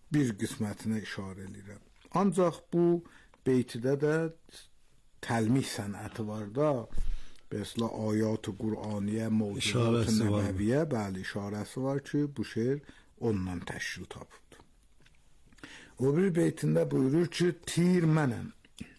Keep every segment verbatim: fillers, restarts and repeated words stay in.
bir qismətinə işarə edirəm. Ancaq bu beytidə də təlmih sənəti var da, mesela ayat-ı Qur'aniyə, mövzuat-ı nəbəviyyə, bəli, işarəsi var ki, bu şeir ondan təşkil tapıbdır. O bir beytində buyurur ki, tir mənəm,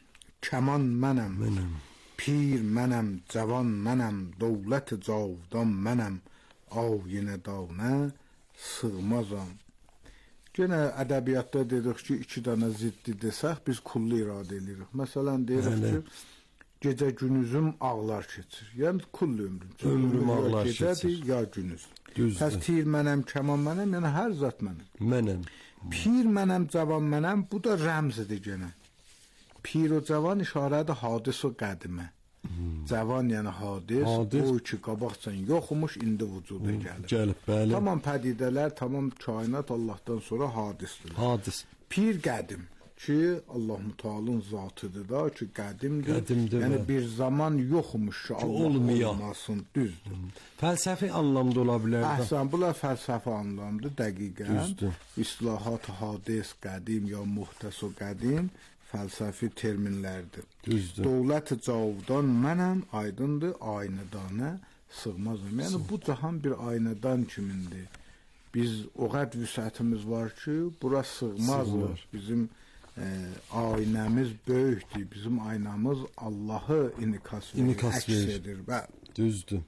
kəman mənəm, mənəm. Pir mənəm, cavan mənəm, dövlət-i cavdan mənəm, ayinə danə sığmazam. Yenə ədəbiyyatda dedik ki, iki dənə ziddi desək, biz kullu iradə edirik. Məsələn, deyirik ki, gecə günüzüm ağlar keçir. Yəni, kullu ömrüm. Ömrüm ağlar keçir. Gecədir, ya günüz. Düzdür. Pəs tir mənəm, kəman mənəm, yəni hər zat mənəm. Mənəm. Pir mənəm, cavan mənəm, bu da rəmzidir genə. Pir o cavan işarədir hadis o qədimə. Hmm. Cavan yəni hadis, hadis, o ki qabaqcan yoxmuş, indi vücuda hmm. gəlir. Gəlib, bəli. Tamam pədidələr, tamam kainat Allahdan sonra hadisdir. Hadis. Pir qədim ki, Allah-u Teala'nın zatıdır da ki, qədimdir. Qədimdir. Yəni bir zaman yoxmuş ki, Allah olmuyor. Olmasın, düzdür. Hmm. Fəlsəfi anlamda ola bilər. Əhsən, bunlar fəlsəfi anlamda dəqiqən. Düzdür. İstilahat hadis, qədim ya muhtes o qədim fəlsəfi terminlərdir. Düzdür. Dövlət-i cavdan mənəm, aydındır, aynədanə sığmazım. Yəni bu cahan bir aynədan kimindir. Biz o qəd vüsətimiz var ki, bura sığmazdır. Bizim e, aynəmiz böyükdür. Bizim aynamız Allahı inikas verir, əks edir. Düzdür.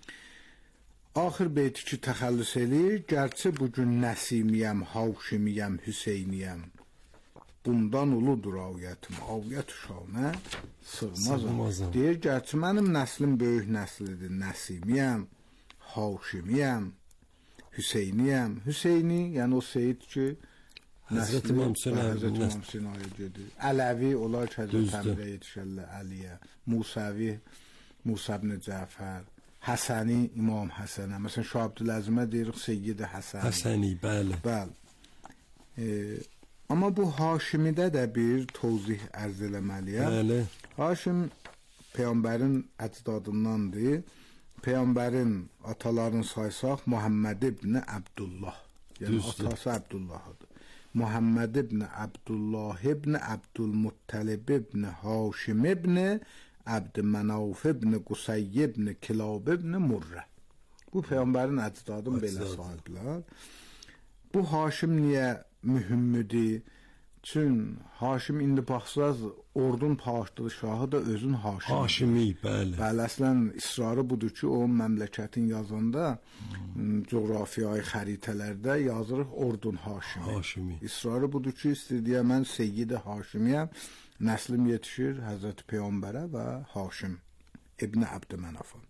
Axır beyti ki, təxəllüs eləyir. Gərçi bugün Nəsimiyəm, Havşimiyəm, Hüseyniyəm. Bundan uludur aviyyətim, aviyyət uşağına sığmazam. Deyir, gərçi mənim nəslim böyük nəslidir, Nəsimiyəm, Havşimiyəm, Hüseyniyəm. Hüseyni, yəni o seyid ki, Həzrət İmam Sinaya gedir. Ələvi, onlar ki, Həzrət Əmirə yetişərlər, Əliyə, Musavi, Musa ibn Cəfər, Həsəni, İmam Həsənə. Məsələn, Şah Abdüləzimə deyirik, Seyyid Həsəni. Həsəni, bəli. Bəli. Eee, Amma bu Haşimidə də bir tozih ərz eləməliyəm. Bəli. Haşim Peyğəmbərin əcdadındandır. Peyğəmbərin atalarını saysaq Muhammed ibn Abdullah. Yəni Düzdür. Atası Abdullahdır. Muhammed ibn Abdullah ibn Abdülmuttalib ibn Haşim ibn Abdümenaf ibn Qusay ibn Kilab ibn Murrə. Bu Peyğəmbərin əcdadın belə sahiblər. Bu Haşim niyə mühümmidir? Çün Haşim indi baxsaz ordun padşahı da özün Haşimi. Haşimi, bəli. Bəli, əslən israrı budur ki, o məmləkətin yazanda hmm. coğrafiyayı xəritələrdə yazırıq ordun Haşimi. Haşimi. İsrarı budur ki, istədiyə mən Seyyid-i Haşimiyəm, nəslim yetişir Həzrət Peyğəmbərə və Haşim İbn Abdümenafa.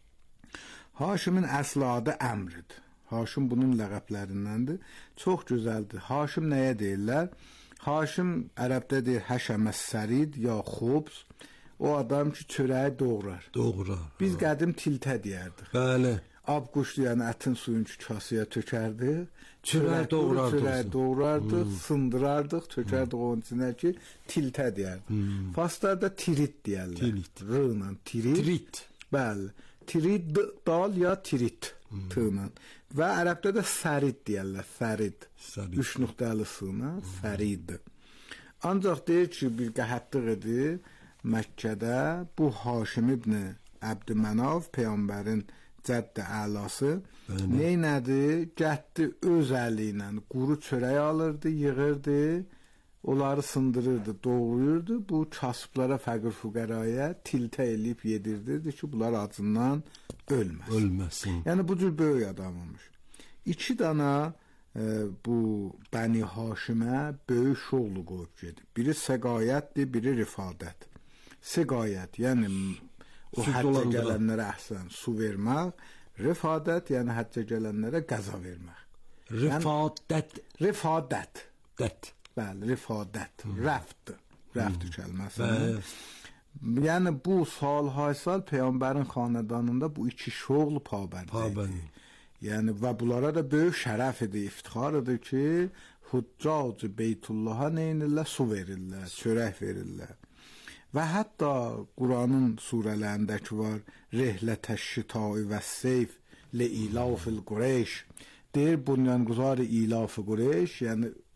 Haşimin əsl adı Əmridir. Haşim bunun ləqəblərindəndir. Çox gözəldir. Haşim nəyə deyirlər? Haşim ərəbdə deyir həşəməs sərid ya xubz. O adam ki, çörəyi doğrar. Doğrar. Biz ha. Qədim tiltə deyərdik. Bəli. Ab quşlu, yəni ətin suyunu ki, kasıya tökərdi. Çörək doğrardıq. Çörək doğrardıq, hmm. sındırardıq, tökərdik hmm. onun içinə ki, tiltə deyərdik. Hmm. Farslarda tirit deyərlər. Tirit. R'la tirit. Tirit. Bəli. Tirit dal ya tirit. Hmm. Tığla. Və ərəbdə də sərid deyərlər, fərid. Sərid. Üç nöqtəli sığına, hmm. fərid. Ancaq deyir ki, bir qəhətliq idi Məkkədə bu Haşim ibn Abdümenaf Peyğəmbərin cəddə əlası neynədi? Gətdi öz əli ilə quru çörək alırdı, yığırdı, onları sındırırdı, doğrayırdı. Bu kasıblara, fəqir füqəraya tiltə eləyib yedirdirdi ki, bunlar acından ölməsin. Ölməsin. Yəni bu cür böyük adam olmuş. İki dana e, bu Bəni Haşimə böyük şoğlu qoyub gedib. Biri səqayətdir, biri rifadət. Səqayət, yəni o həccə gələnlərə əhsən su vermək, rifadət, yəni həccə gələnlərə qəza vermək. Rifadət. Yəni, rifadət. Dət. Bəli, rifadət. Hmm. Rəfd. Rəfd kəlməsi. Yəni bu sal haysal Peyğəmbərin xanədanında bu iki şoğlu pabənd idi. Yəni və bunlara da böyük şərəf idi, iftixar idi ki, Huccac Beytullaha neynirlər? Su verirlər, çörək verirlər. Və hətta Quranın surələrindəki var, Rehlətəş-şitâi və-seyf li-ilâfil Qureyş. Deyir, bunyanquzar-ı ilâf-ı Qureyş, yəni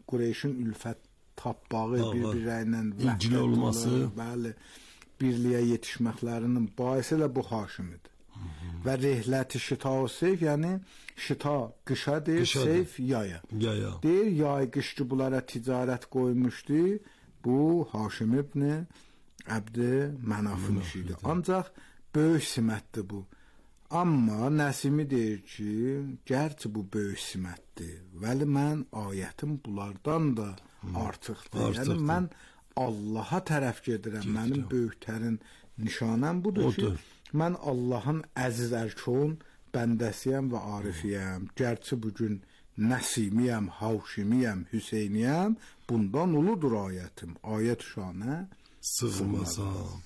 Qureyşin ülfət tapbağı, bir-birləri ilə ilgili olması, bəli, birliyə yetişməklərinin baisi də bu Haşimidir. Və rehləti şita o seyf, yəni şita qışa deyir, qışa seyf yaya. Yaya. Deyir, yay qışçı bunlara ticarət qoymuşdu, bu Haşim ibn Əbdi Mənafın işidir. Ancaq böyük simətdir bu. Amma Nəsimi deyir ki, gərçi bu böyük simətdir, vəli mən ayətim bunlardan da artıqdır. artıqdır. Yəni mən Allaha tərəf gedirəm. Gedirəm. Mənim böyüklərin nişanəm budur Odur. ki, mən Allahın əziz ərkun bəndəsiyəm və arifiyəm. Gərçi bugün Nəsimiyəm, Havşimiyəm, Hüseyniyəm, bundan uludur ayətim. Ayət şanə sığmazam.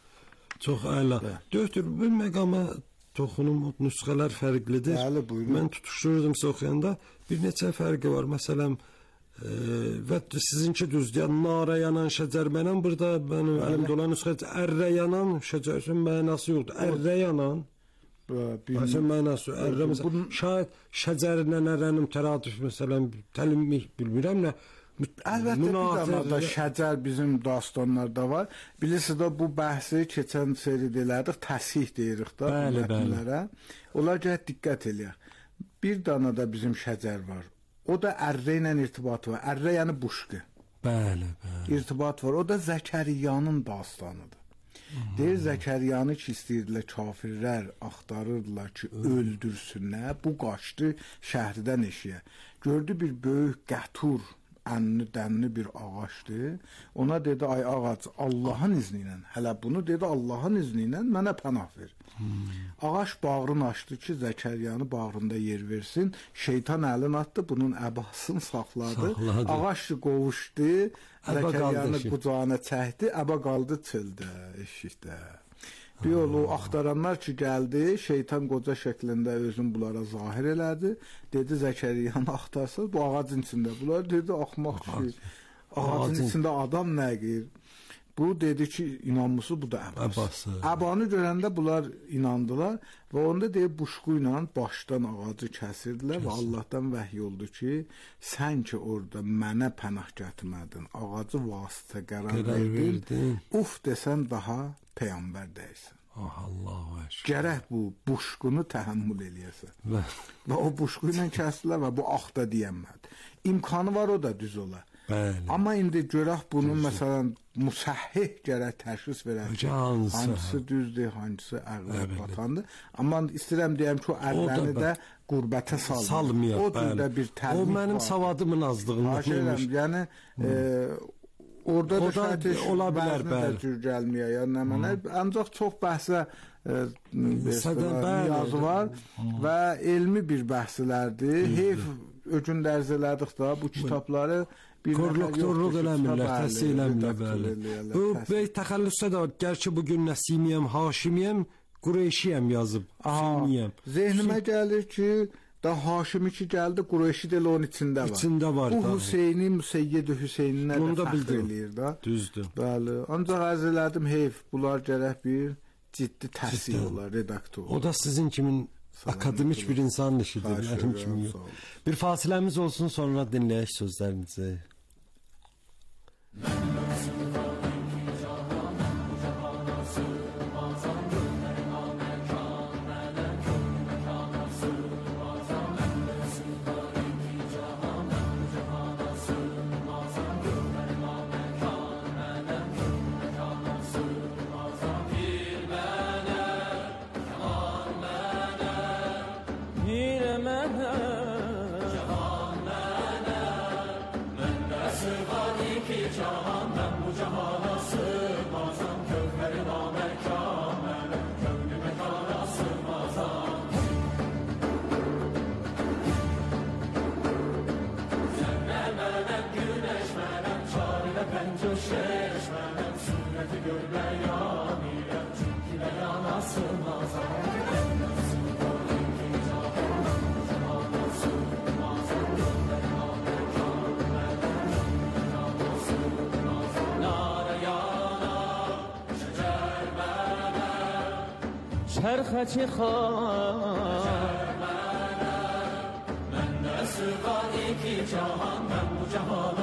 Çox əla. Doktor, bu məqama toxunum, nüsxələr fərqlidir. Bəli, buyurun. Mən tutuşdurdum oxuyanda bir neçə fərqi var. Məsələn, e, və sizinki düzdür. Yəni, nara yanan şəcər mənəm. Burada mənim əlimdə olan nüsxə ərrə yanan şəcərin mənası yoxdur. Ərrə yanan Məsələn, mənası ərrə məsələn. Şayət şəcərlə ərrənin təradüf, məsələn, təlimih bilmirəm nə. Əlbəttə bir zamanda şəcər bizim dastanlarda var. Bilirsiniz də bu bəhsi keçən seridə təsih deyirik da mətnlərə. Onlar gəl diqqət eləyək. Bir dana da bizim şəcər var. O da ərrə ilə irtibat var. Ərrə yəni buşqu. Bəli, bəli. İrtibat var. O da Zəkəriyanın dastanıdır. Hmm. Deyir Zəkəriyanı ki istəyirdilər kafirlər, axtarırdılar ki öldürsünlər. Bu qaçdı şəhərdən eşiyə. Gördü bir böyük qətur ənli dənli bir ağaçdır. Ona dedi, ay ağac, Allahın izni ilə, hələ bunu dedi, Allahın izni ilə mənə pənah ver. Hmm. Ağaç bağrını açdı ki, Zəkəriyanı bağrında yer versin. Şeytan əlini atdı, bunun əbasını saxladı. saxladı. Ağaç qovuşdu, Zəkəriyanı qucağına çəkdi, əba qaldı çöldə, eşikdə. Bir yolu axtaranlar ki gəldi, şeytan qoca şəklində özün bunlara zahir elədi. Dedi Zəkəriyanı axtarsın, bu ağacın içində. Bunlar dedi axmaq ki, ağacın içində adam nə qeyir? Bu dedi ki, inanmışı bu da əbası. Əbanı görəndə bunlar inandılar və onda deyib buşqu ilə başdan ağacı kəsirdilər və Allahdan vəhy oldu ki, sən ki orada mənə pənah gətirmədin, ağacı vasitə qərar verdin, uf desən daha peyğəmbər deyilsən. Ah, Allahu əşkər. Gərək bu buşqunu təhəmmül eləyəsən. Və, və o buşqu ilə kəsdilər və bu axda deyənmədi. İmkanı var o da düz ola. Bəli. Amma indi görək bunun düzdür. Məsələn musəhhih gərək təşxis verək ki, hangisi düzdür, hangisi əqlə batandır. Amma istəyirəm deyəm ki, o əqləni də qurbətə salmıyor. O cürdə bir təlim var. O mənim savadımın azlığından imiş. Yəni e, orada da şəhət ola bilər, bəli. Cür gəlməyə, yəni nə mənə. Ancaq çox bəhsə e, yazı var və elmi bir bəhslərdir. Heyf öcün dərzələdik da bu kitabları korrektorluq eləmirlər, təhsil eləmirlər, bəli. Bu bəy təxəllüsdə də gərçi bugün Nəsimiyəm, Haşimiyəm, Qureyşiyəm yazıb, Hüseyniyəm. Zehnimə gəlir ki, da Haşimi ki gəldi, Qureyşi də onun içində var. İçində var. Bu Hüseyni, Müseyyid-i Hüseyninə də fəxr eləyir da. Düzdür. Bəli. Ancaq arz elədim, heyf, bunlar gərək bir ciddi təhsil olar, redaktor. O da sizin kimin akademik bir insanın işidir, mənim kimi yox. Bir fasiləmiz olsun, sonra dinləyək sözlərinizi. چرخچی خواه من نسوانی کی جهان من مجهان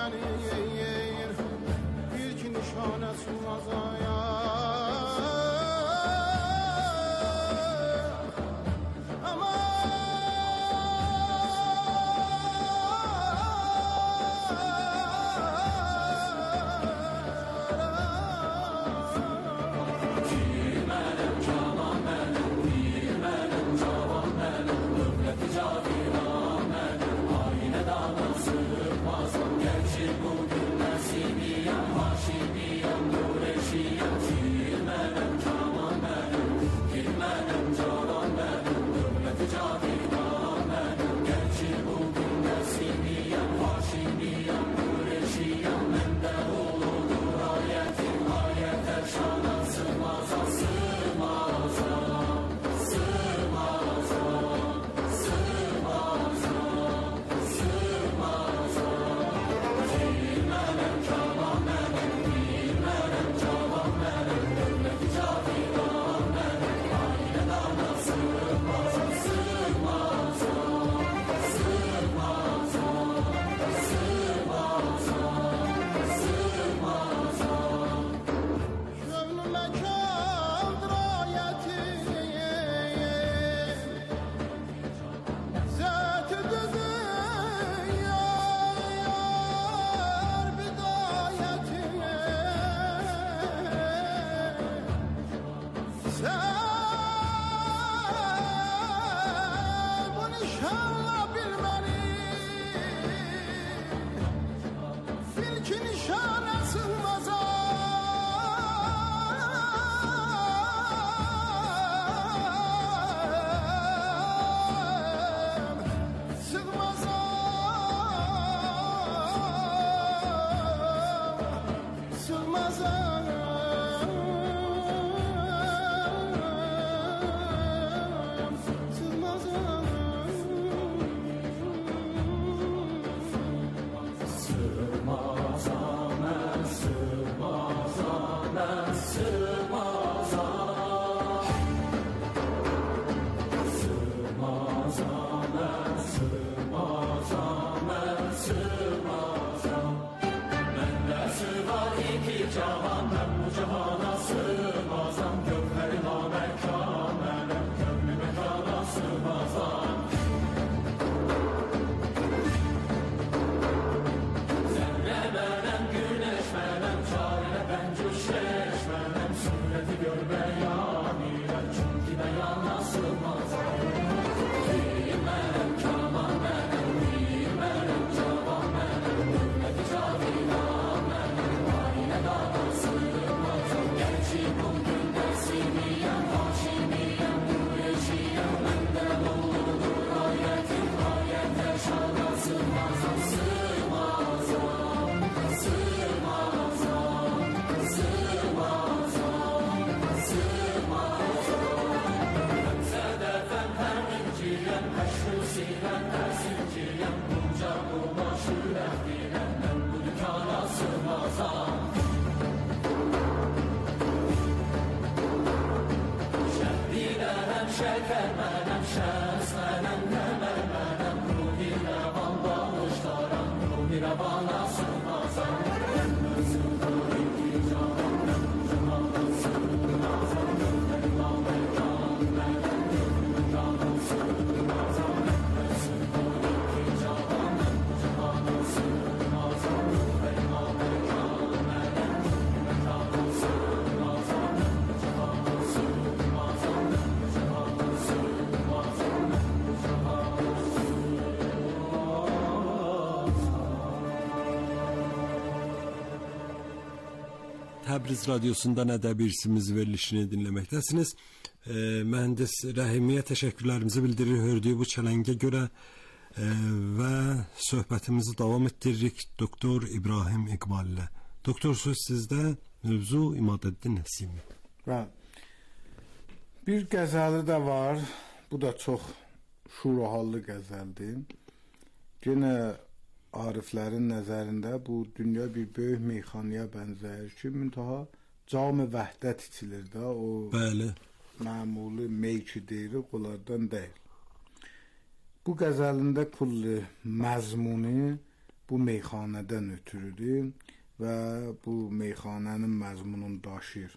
Təbriz Radyosu'ndan ədəbi irsimiz verilişini dinləməkdəsiniz. E, mühendis Rəhimiyə təşəkkürlərimizi bildirir hördüyü bu çələngə görə e, və söhbətimizi davam etdiririk Doktor İbrahim İqbal ilə. Doktor, söz sizdə, mövzu İmadəddin Nəsimi. Bir qəzəli də var, bu da çox şuruhallı qəzəldir. Yenə Ariflərin nəzərində bu dünya bir böyük meyxanaya bənzəyir ki, müntaha cam-ı vəhdət içilir də, o bəli, məmuli mey ki deyirik, onlardan deyil. Bu qəzəlində kulli məzmuni bu meyxanədən ötürüdür və bu meyxanənin məzmununu daşıyır.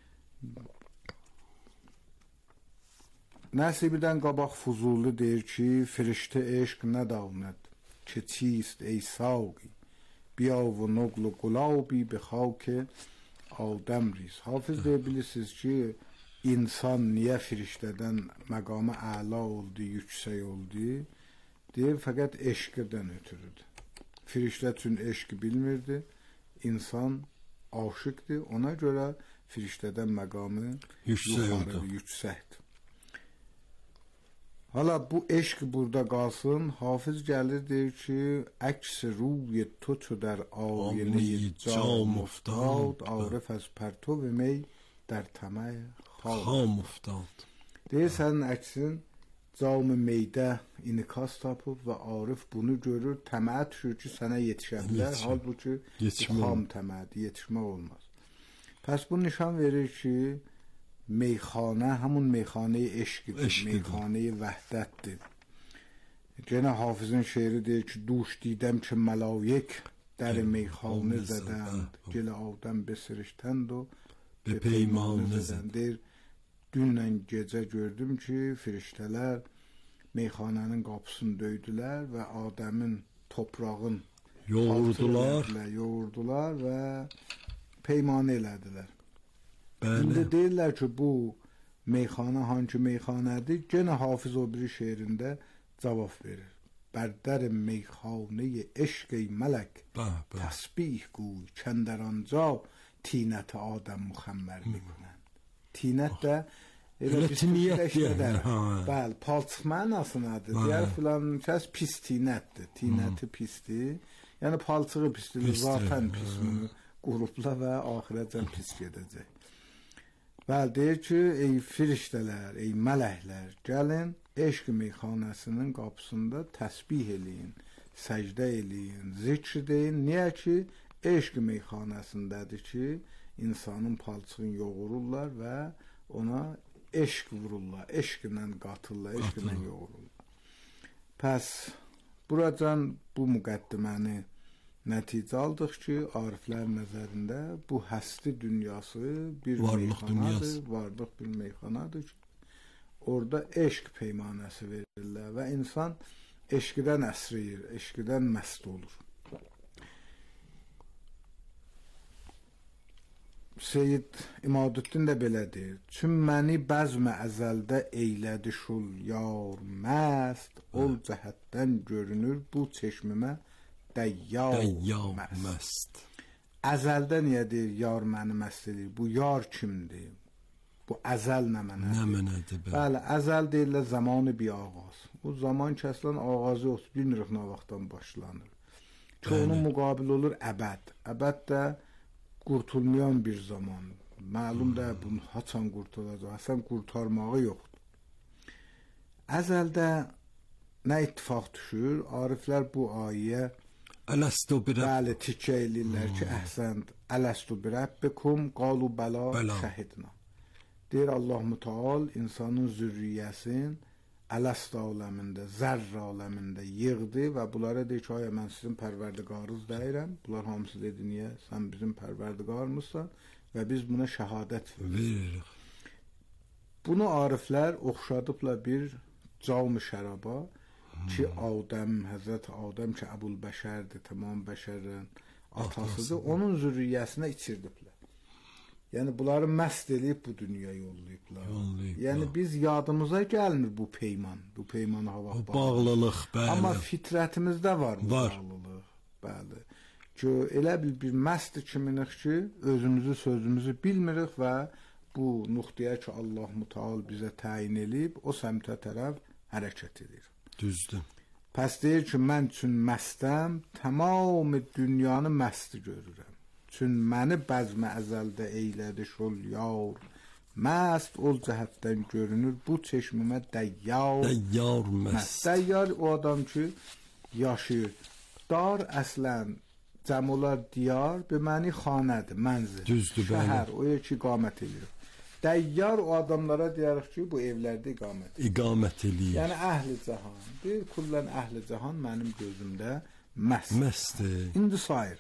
Nəsibidən qabaq Fuzuli deyir ki, firiştə eşq nə davnəd, ki çist ey saqi, bia və noqlu qulabi bi xavki Adəm riz. Hafız deyə bilirsiniz ki, insan niyə firiştədən məqamı əla oldu, yüksək oldu? Deyir, fəqət eşqdən ötürüdür. Firiştə üçün eşqi bilmirdi, insan aşıqdır, ona görə firiştədən məqamı yuxarıdır, yüksəkdir. Hala bu eşq burada qalsın, Hafız gəlir deyir ki, əks ruy tu çu در آینه جام افتاد عارف از پرتو می در طمع خام افتاد. Deyir sənin əksin cam meydə inikas tapıb və Arif bunu görür, təməə düşür ki, sənə yetişə bilər, halbuki xam təməədir, yetişmək olmaz. Pəs bu nişan verir ki, meyxanə همون meyxanə eşqidir, meyxanə vəhdətdir. Gene Hafızın şeiri deyir ki, duş دیدم که ملائک در میخانه زدند گل آدم بسرشتند و به پیمانه زدند. Deyir, dünlə gecə gördüm ki, firiştələr meyxanənin qapısını döydülər və Adəmin toprağın yoğurdular, yoğurdular və peymanə elədilər. İndi deyirlər ki, bu meyxana hangi meyxanədir? Gene Hafız o biri şeirində cavab verir. بردر میخانه عشق ملک تسبیح گوی کاندر آنجا طینت آدم مخمر میکنند. Tinət də elə tinniyyətdir. Bəli, palçıq mənasındadır. Deyər filan kəs pis tinətdir. Tinəti pisdir. Yəni palçığı pisdir, zaten pisdir. Qurubla və axirəcən pis gedəcək. Bəli, deyir ki, ey firiştələr, ey mələklər, gəlin eşq meyxanəsinin qapısında təsbih eləyin, səcdə eləyin, zikr deyin. Niyə ki, eşq meyxanəsindədir ki, insanın palçığını yoğururlar və ona eşq vururlar, eşqlə qatırlar, eşqlə yoğururlar. Pəs, buradan bu müqəddiməni nəticə aldıq ki, ariflərin nəzərində bu həsti dünyası bir meyxanadır, varlıq bir meyxanadır ki, orada eşq peymanəsi verirlər və insan eşqdən əsriyir, eşqdən məst olur. Seyyid İmadüddin də belə deyir, çün məni bəzmə əzəldə eylədi şul yar məst, ol cəhətdən görünür bu çeşmimə dəyyar məst. Əzəldə niyə deyir, yar məni məst edir, bu yar kimdir? Bu əzəl nə mənədir? Nə mənədir? Bəli, əzəl deyirlər zamanı bir ağaz. Bu zaman kəsilən ağazı yoxdur, bilmirik nə vaxtdan başlanır. Ki onun müqabil olur əbəd. Əbəd də qurtulmayan bir zaman. Məlum də bunu haçan qurtulacaq, həsən qurtarmağı yoxdur. Əzəldə nə ittifaq düşür? Ariflər bu ayə Ələstu bir bəli, tikə eləyirlər ki, əhsənd, ələstu bir rəbbikum, qalu bəla şəhidna. Deyir Allah Müteal insanın zürriyyəsini Ələst aləmində, zərr aləmində yığdı və bunlara deyir ki, aya mən sizin pərverdigarınız deyirəm. Bunlar hamısı dedi, niyə? Sən bizim pərverdigarımızsan və biz buna şəhadət veririk. Bunu ariflər oxşadıblar bir cam-ı şəraba ki, Adəm, Həzrət Adəm ki, Əbul-Bəşərdir, tamam bəşərin atasıdır, onun zürriyyəsinə içirdiblər. Yəni bunları məst eləyib bu dünyaya yollayıblar. Yollayıblar. Yəni biz yadımıza gəlmir bu peyman, bu peymana hava bağlı. Bağlılıq, bəli. Amma fitrətimizdə var bu var. bağlılıq, bəli. Ki elə bir bir məst kiminik ki, özümüzü, sözümüzü bilmirik və bu nöqtəyə ki, Allah Müteal bizə təyin eləyib, o səmtə tərəf hərəkət edir. Düzdür. Pəs deyir ki, mən üçün məstəm, tamam dünyanı məst görürəm. Çün məni bəzmə əzəldə eylədi şol yar məst, ol cəhətdən görünür bu çeşmimə dəyyar dəyyar məst. Dəyyar o adam ki, yaşayır. Dar əslən cəm olar diyar, be məni xanədir, mənzil. Düzdür, şəhər, o yer ki, iqamət edir. Dəyyar o adamlara deyirik ki, bu evlərdə iqamət edir. İqamət edir. Yəni əhli cahan. Deyir, kullən əhli cahan mənim gözümdə məst. Məstdir. İndi sayır.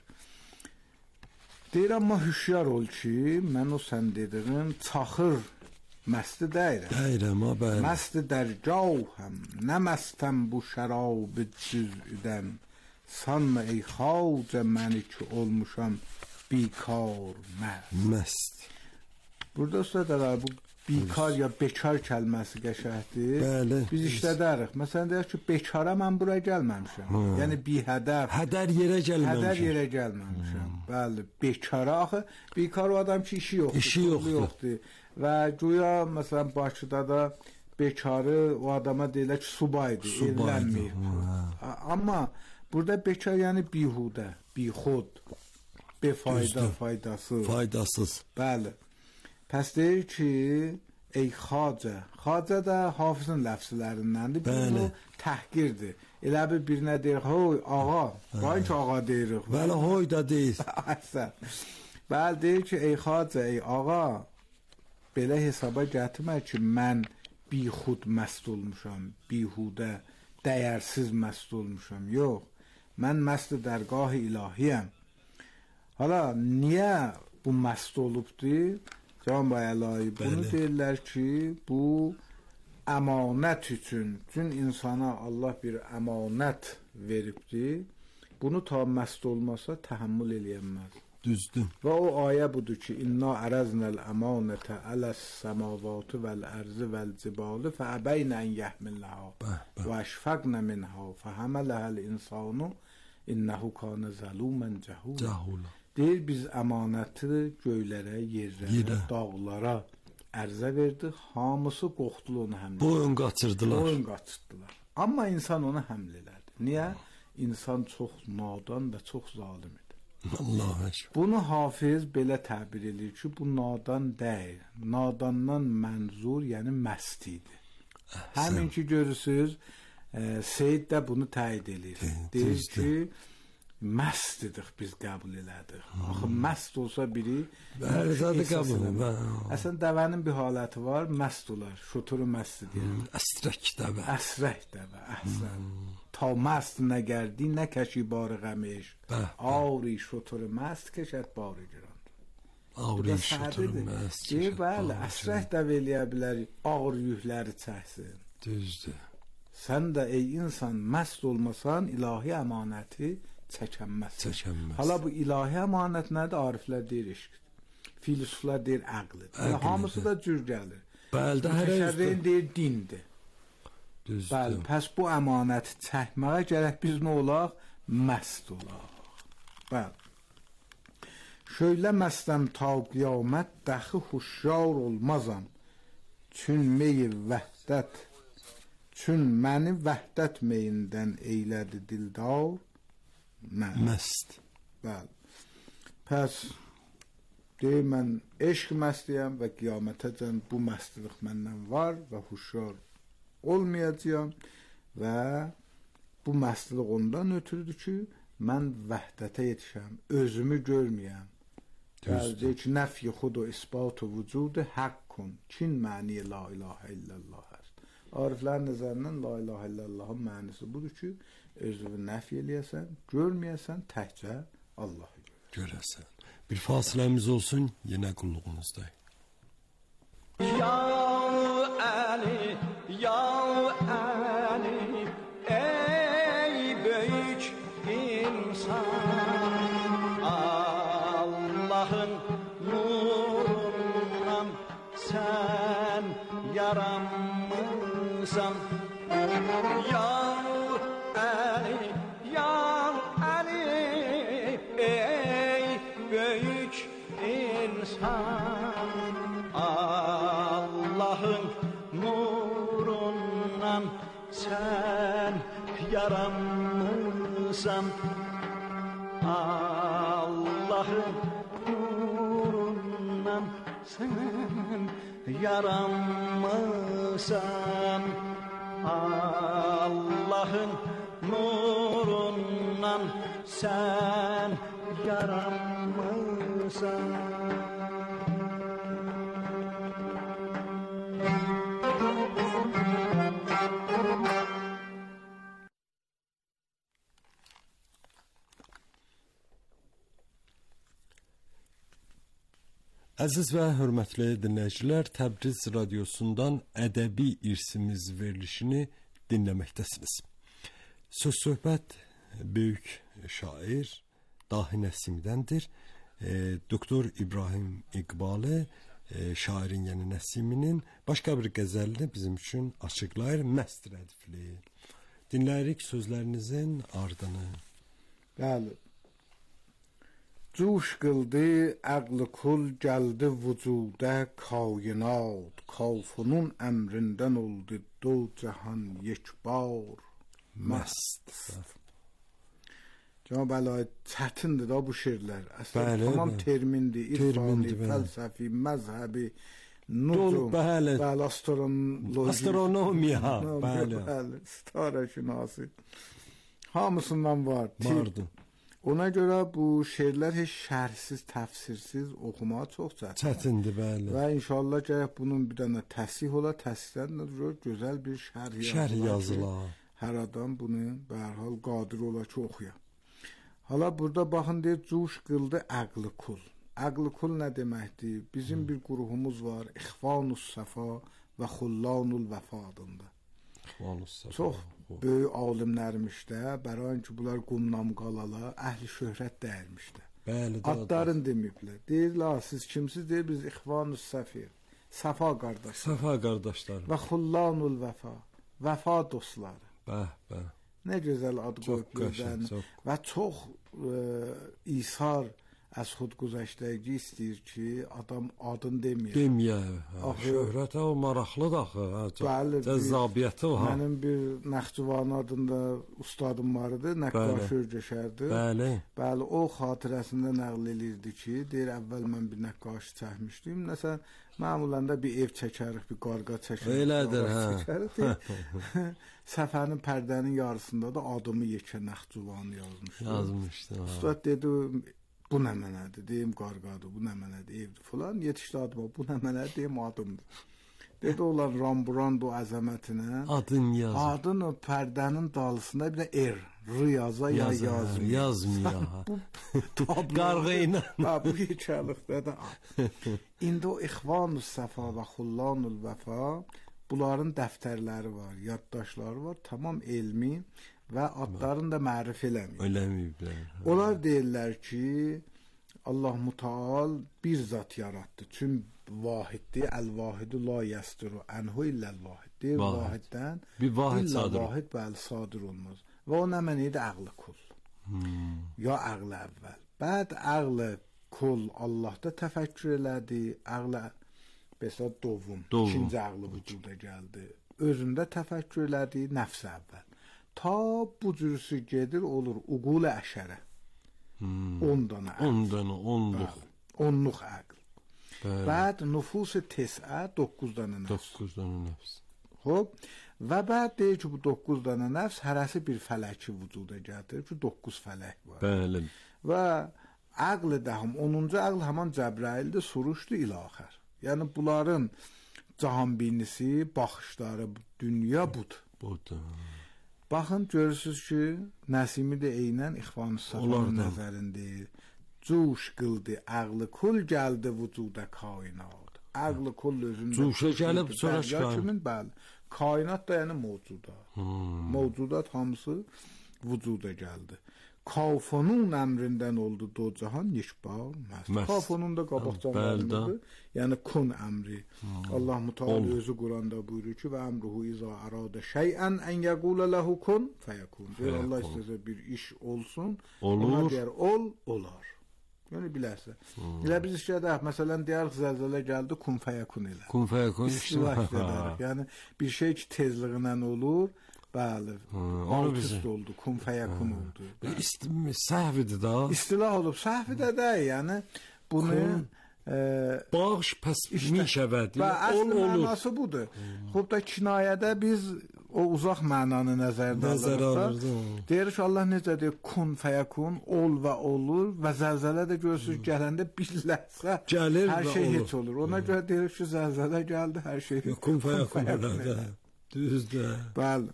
Deyir, amma hüşyar ol ki, mən o sən dediğin çaxır məsti deyirəm. Deyirəm, ha, bəli. Məsti dərgahəm, nə məstəm bu şərab cüz'dən. Sanma ey xacə məni ki olmuşam bikar məst. Məst. Burada ustadlar bu bikar ya bekar kəlməsi qəşəhdir. Bəli. Biz işlədərik. Məsələn deyək ki, bekara mən bura gəlməmişəm. Ha. Yəni bi hədəf. Hədər yerə gəlməmişəm. Hədər yerə gəlməmişəm. Hmm. Bəli, bekara axı bikar o adam ki işi yoxdur. İşi yoxdur. yoxdur. Və güya məsələn Bakıda da bekarı o adama deyirlər ki, subaydı, evlənməyib. Amma burada bekar yəni bihudə, bixud, befayda, Düzdür. faydasız. Faydasız. Bəli. Pəs deyir ki, ey xacə. Xacə də hafızın ləfzlərindəndir. Bəli. Bu təhqirdir. Elə bir birinə deyir, hoy ağa. Vay ki ağa deyirik. Bəli, hoy da deyir. Əhsən. Bəli, deyir ki, ey xacə, ey ağa. Belə hesaba gətirmə ki, mən bixud məst olmuşam, bihudə, dəyərsiz məst olmuşam. Yox, mən məst dərgah-ı ilahiyəm. Hala, niyə bu məst olubdur? Can Bayəlayi, bunu Bəli. deyirlər ki, bu əmanət üçün, üçün insana Allah bir əmanət veribdir. Bunu ta məst olmasa təhəmmül eləyəməz. Düzdür. Və o ayə budur ki, inna ərəznəl əmanətə ələs səmavatı vəl-ərzi vəl-cibalı fəəbəynə ən yəhmilləhə və əşfəqnə minhə fəhəmələhəl insanu innəhu kanə zəlumən cəhula. Deyir, biz əmanəti göylərə, yerlərə, Yerə. dağlara ərzə verdik. Hamısı qorxdulu onu həml elədi. Boyun qaçırdılar. Boyun qaçırdılar. Amma insan onu həml elədi. Niyə? İnsan çox nadan və çox zalim idi. Allah əşk. Bunu Hafiz belə təbir edir ki, bu nadan deyil. Nadandan mənzur, yəni məst idi. Həmin ki, görürsünüz, e, Seyid də bunu təyid edir. Deyir ki, məst idik biz qəbul elədik. Hmm. Axı məst olsa biri bəli, zadı qəbul edir. Əslən dəvənin bir haləti var, məst olar. Şuturu məst deyir. Hmm. Əsrək dəvə. Əsrək dəvə, əhsən. Hmm. Ta məst nə gəldi, nə kəşi barı qəmiş. Ağri şuturu məst kəşət barı girandı. Ağri şuturu məst kəşət. Bəli, əsrək dəvə eləyə bilər, ağır yükləri çəksin. Düzdür. Sən də ey insan məst olmasan, ilahi əmanəti çəkənməz. Çəkənməz. Hala bu ilahi əmanət nədir? Ariflər deyir eşqdir. Filosoflar deyir əqlidir. Yəni hamısı da cür gəlir. Bəli, də hər şeyin deyir dindir. Düzdür. Bəli, pəs bu əmanəti çəkməyə gərək biz nə olaq? Məst olaq. Bəli. Şöylə məstəm ta qiyamət dəxi huşyar olmazam. Çün meyi vəhdət. Çün məni vəhdət meyindən eylədi dildar. Mən. Məst. Bəli. Pəs deyir, mən eşq məstiyəm və qiyamətəcən bu məstlik məndən var və huşyar olmayacağım və bu məstlik ondan ötürüdür ki, mən vəhdətə yetişəm, özümü görməyəm. Deyir ki, nəfyi xud o isbat o vücudu haqqun. Çin məni la ilahə illallah است. Ariflərin nəzərindən la ilahə illallahın mənisi budur ki, özünü nəf eləyəsən, görməyəsən, təkcə Allahı görəsən. Bir fasiləmiz olsun, yenə qulluğunuzdayıq. Ya Əli, ya Əli, ey böyük insan, Allahın nurundan sən yaranmısan. Ya Allah'ın nurundan sen yaranmışsan, Allah'ın nurundan sen yaranmışsan, Allah'ın nurundan sen yaranmışsan. Əziz və hörmətli dinləyicilər, Təbriz radiosundan ədəbi irsimiz verilişini dinləməkdəsiniz. Söz söhbət böyük şair Dahi Nəsimidəndir. E, Doktor İbrahim İqbalı e, şairin, yəni Nəsiminin başqa bir qəzəlini bizim üçün açıqlayır, məst rədifli. Dinləyirik sözlərinizin ardını. Bəli. Cuş qıldı, əql kul gəldi vücudə kainat, Kavfunun əmrindən oldu do cahan yekbar məst. Cənab Əli, çətindir da bu şeirlər. Əslən tamam termindir, irfani, fəlsəfi, məzhəbi, nuzum, bəli, astronomiya, astronomiya, bəli, bəli, starəşünası. Hamısından var. Vardı. Ona görə bu şeirlər heç şərhsiz, təfsirsiz oxumağa çox çətindir. Çətindir, bəli. Və inşallah gərək bunun bir dənə təsih ola, təsihdən də gözəl bir şərh şərh yazılar. Hər adam bunu hər hal qadir ola ki, oxuya. Hala burada baxın deyir, cuş qıldı əqli kul. Əqli kul nə deməkdir? Bizim hmm. bir qruhumuz var, İxvanus Səfa və Xullanul Vəfa adında. Çox böyük alimlərmiş də, bərain ki, bunlar qumnam qalalar, əhli şöhrət dəyirmiş də. Bəli, adların deməyiblər. Deyirlər, siz kimsiz? Deyir, biz İxvanus Səfir, Səfa qardaşlar. Səfa qardaşlar. Və Xullanul Vəfa, vəfa dostları. Bəh, bəh. Nə gözəl ad qoyublar. Və çox e, İsar az xudguzəştəyi istəyir ki, adam adını deməyə. Deməyə. Şöhrətə o maraqlıdır axı. Bəli. Cəzabiyyəti o. Mənim bir Nəxçıvan adında ustadım var idi, nəqqaş örgəşərdi. Bəli. Bəli, o xatirəsində nəql edirdi ki, deyir, əvvəl mən bir nəqqaş çəkmişdim. Nəsə, məmulən də bir ev çəkərik, bir qarqa çəkərik. Elədir, hə. Səfərin pərdənin yarısında da adımı yekə Nəxçıvanı yazmışdı. Yazmışdı. Ustad dedi, bu nə mənədir, deyim qarqadır, bu nə mənədir, evdir falan. Yetişdi adıma, bu nə mənədir, deyim adımdır. Dedi, olan Ramburando əzəmətinə adın yazır. Adın o pərdənin dalısında bir də er, r yaza ya yazmıyor. Yazmıyor. Bu tablo. Qarğı ilə. Ha, bu yekəlikdə də. İndi o İxvanus Səfa və Xullanul Vəfa, bunların dəftərləri var, yaddaşları var, tamam elmi və adlarını da mərif eləmir. Eləməyiblər. Onlar deyirlər ki, Allah Müteal bir zat yarattı. Çün vahiddir, əl-vahidu la yəsturu ənhu illəl-vahid. Deyir, vahiddən bir vahid sadır. Vahid bəli sadır olmaz. Və o nə məniydi? Əql kul. Hmm. Ya əql əvvəl. Bəd əql kul Allahda təfəkkür elədi. Əql bəsə dovum. İkinci əql vücuda gəldi. Özündə təfəkkür elədi, nəfs əvvəl. Ta bu cürüsü gedir, olur uqul-i əşərə. Hmm. On dana əql. On dana, onluq. Onluq əql. Bəli. Bəd nüfus-i tes'ə, doqquz dana nəfs. Doqquz dana nəfs. Xob, və bəd deyir ki, bu doqquz dana nəfs hərəsi bir fələki vücuda gətirir ki, doqquz fələk var. Bəli. Və əql dəhəm, onuncu əql həman Cəbraildir, suruşdu ilaxər. Yəni, bunların cahanbinisi, baxışları, dünya budur. Budur. Baxın, görürsünüz ki, Nəsimi də eynən İxvanus Səfanın nəzərindəyir. Cuş qıldı, əqli kul gəldi vücuda kainat. Əqli kul özündə. Cuşa gəlib sonra çıxar. Bəli. Kainat da yəni mövcudat. Hmm. Mövcudat hamısı vücuda gəldi. Kavfunun əmrindən oldu do cahan yekbar məst. Kavfunun da qabaqcanlarındadır. Yəni kun əmri. Hmm. Allah Müteala özü Quranda buyurur ki, və əmruhu izə əradə şeyən ən yəqulə ləhu kun fəyəkun. Deyir, Allah istəsə bir iş olsun, olur. Ona deyər, ol, olar. Yəni bilərsə. Hmm. Elə biz işlədək, məsələn, deyərik, zəlzələ gəldi, kun fəyəkun elə. Kun fəyəkun işlədək. Yəni, bir şey ki, tezliğindən olur, bəli, alt üst oldu, kun fəyəkun oldu. Səhvidir da. İstilah olub, səhvidə də, yəni, bunu... E, Bağış pəs min şəvədir, ol olur. Əsl mənası budur. Xub da kinayədə biz o uzaq mənanı nəzərdə alırıq da. Deyir ki, Allah necə deyir, kun fəyəkun, ol və olur və zəlzələ də görürsünüz gələndə bir ləhsə gəlir hər şey olur. Heç olur. Ona görə deyir ki, zəlzələ gəldi, hər şey kun fəyəkun elədi. Düzdür. Bəli.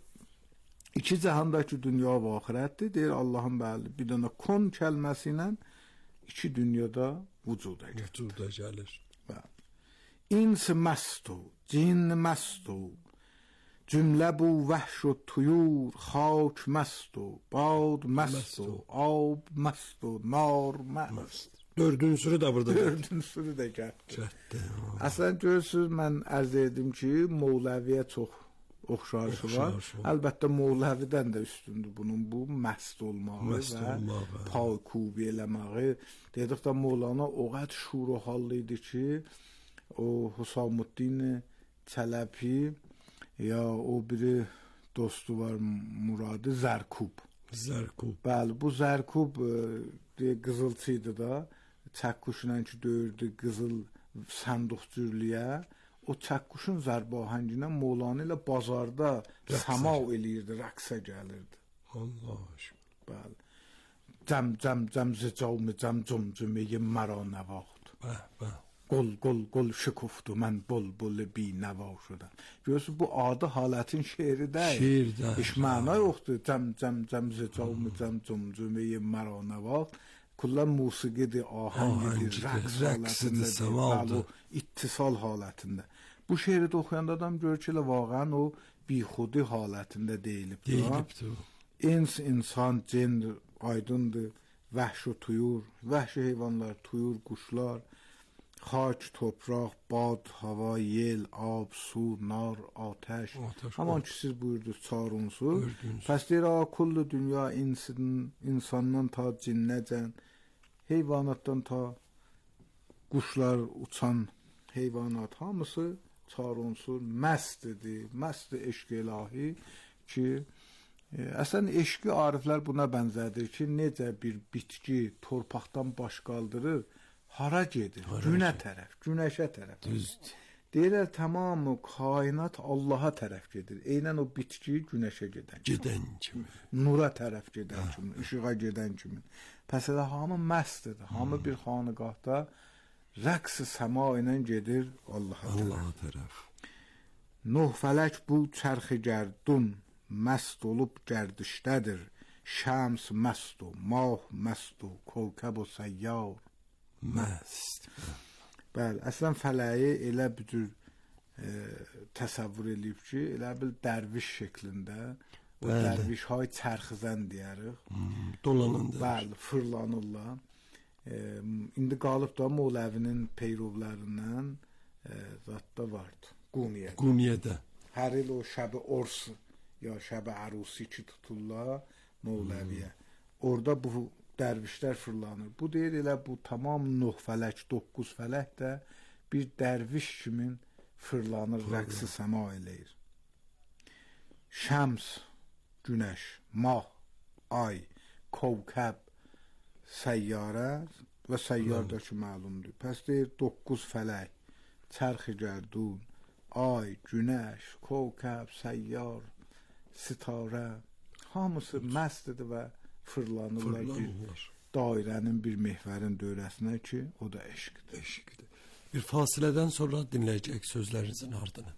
İki cəhəndəki dünya və axirətdir. Deyir Allahın bəli, bir dənə kun kəlməsi ilə iki dünyada vücuda gəlir. Vücuda gəlir. İns məstu, cin məstu, cümlə bu vəhş و tuyur, xak məstu, bad məstu, ab məstu, nar məst. Dördüncüsü də burada. Dördüncüsü də gəldi. Əslən görürsünüz, mən ərz etdim ki, Moğləviyə çox oxşarışı var. Əlbəttə Moğləvidən də üstündür bunun bu məst olmağı Məst və olmağı. paykubi eləməyi. Dedikdə Moğlana o qədər şur و حال idi ki, o Husamuddin Çələbi ya o biri dostu var Muradı Zərkub. Zərkub. Bəli, bu Zərkub deyə qızılçıydı da. Çəkkuşla ki döyürdü qızıl sənduqçuluğa. O çəkkuşun zərbahənginə Moğlana ilə bazarda səma eləyirdi, rəqsə gəlirdi. Allah aşkına. Bəli. Cəm cəm cəm zicavmı cəm cümcüməyi mərə nəvaxt. Bəh, bəh. Qol qol qol şükufdu, mən bol bol bi nəva şudam. Görürsünüz bu adi halətin şeiri deyil. Şeir də. Heç məna yoxdur. Cəm cəm cəm zicavmı cəm cümcüməyi mərə nəvaxt. Kullan musiqidir, ahəngidir, rəqs rəqsidir, səmadır. İttisal halətində. Bu şeiri də oxuyanda adam görür ki, vaqəən o bixudi halətində deyilib. Deyilibdir. İns, insan, cin aydındır, vəhş و tuyur, vəhşi heyvanlar, tuyur, quşlar, xaç, topraq, bad, hava, yel, ab, su, nar, atəş. Haman ki siz buyurdunuz, çar unsur. Pəs deyir, kullu dünya insin, insandan ta cinnəcən, heyvanatdan ta quşlar, uçan heyvanat hamısı çar unsur məstdir, məst eşq ilahi ki, e, əslən eşqi ariflər buna bənzədir ki, necə bir bitki torpaqdan baş qaldırır, hara gedir? Hara günə gedir? Tərəf, günəşə tərəf. Düzdür. Deyirlər tamamı kainat Allaha tərəf gedir. Eynən o bitki günəşə gedən kimi. Gedən kimi. Nura tərəf gedən kimi, işığa gedən kimi. Pəs elə hamı məstdir. Hamı bir xanıqahda rəqs-i səma ilə gedir Allaha tərəf. Allaha tərəf. Nuh fələk bu çərxi gərdun, məst olub gərdişdədir. Şəms məstu, mah məstu, kövkəb و səyyar. Məst. Bəli, əslən fələyi elə bir cür e, təsəvvür eləyib ki, elə bil dərviş şəklində, o Bəli. dərviş hay çərxizən deyərik. Hmm, dolananda. Bəli, fırlanırlar. E, indi qalıb da Moğləvinin peyrovlərindən e, zətdə vardı. Quniyə. Quniyədə. Hər il o şəbi ors ya şəbi ərusi ki tuturlar Moğləviyə. Hmm. Orada bu dərvişlər fırlanır. Bu deyir elə bu tamam Nuh fələk, doqquz fələk də bir dərviş kimin fırlanır, rəqsi səma eləyir. Şəms, günəş, mah, ay, kövkəb, səyyarə və səyyarda ki məlumdur. Pəs deyir doqquz fələk, çərxi gərdun, ay, günəş, kövkəb, səyyar, sitarə hamısı məstdir və fırlanırlar bir dairənin bir mehvərin dövrəsinə ki, o da eşqdir. Eşqdir. Bir fasilədən sonra dinləyəcək sözlərinizin ardını.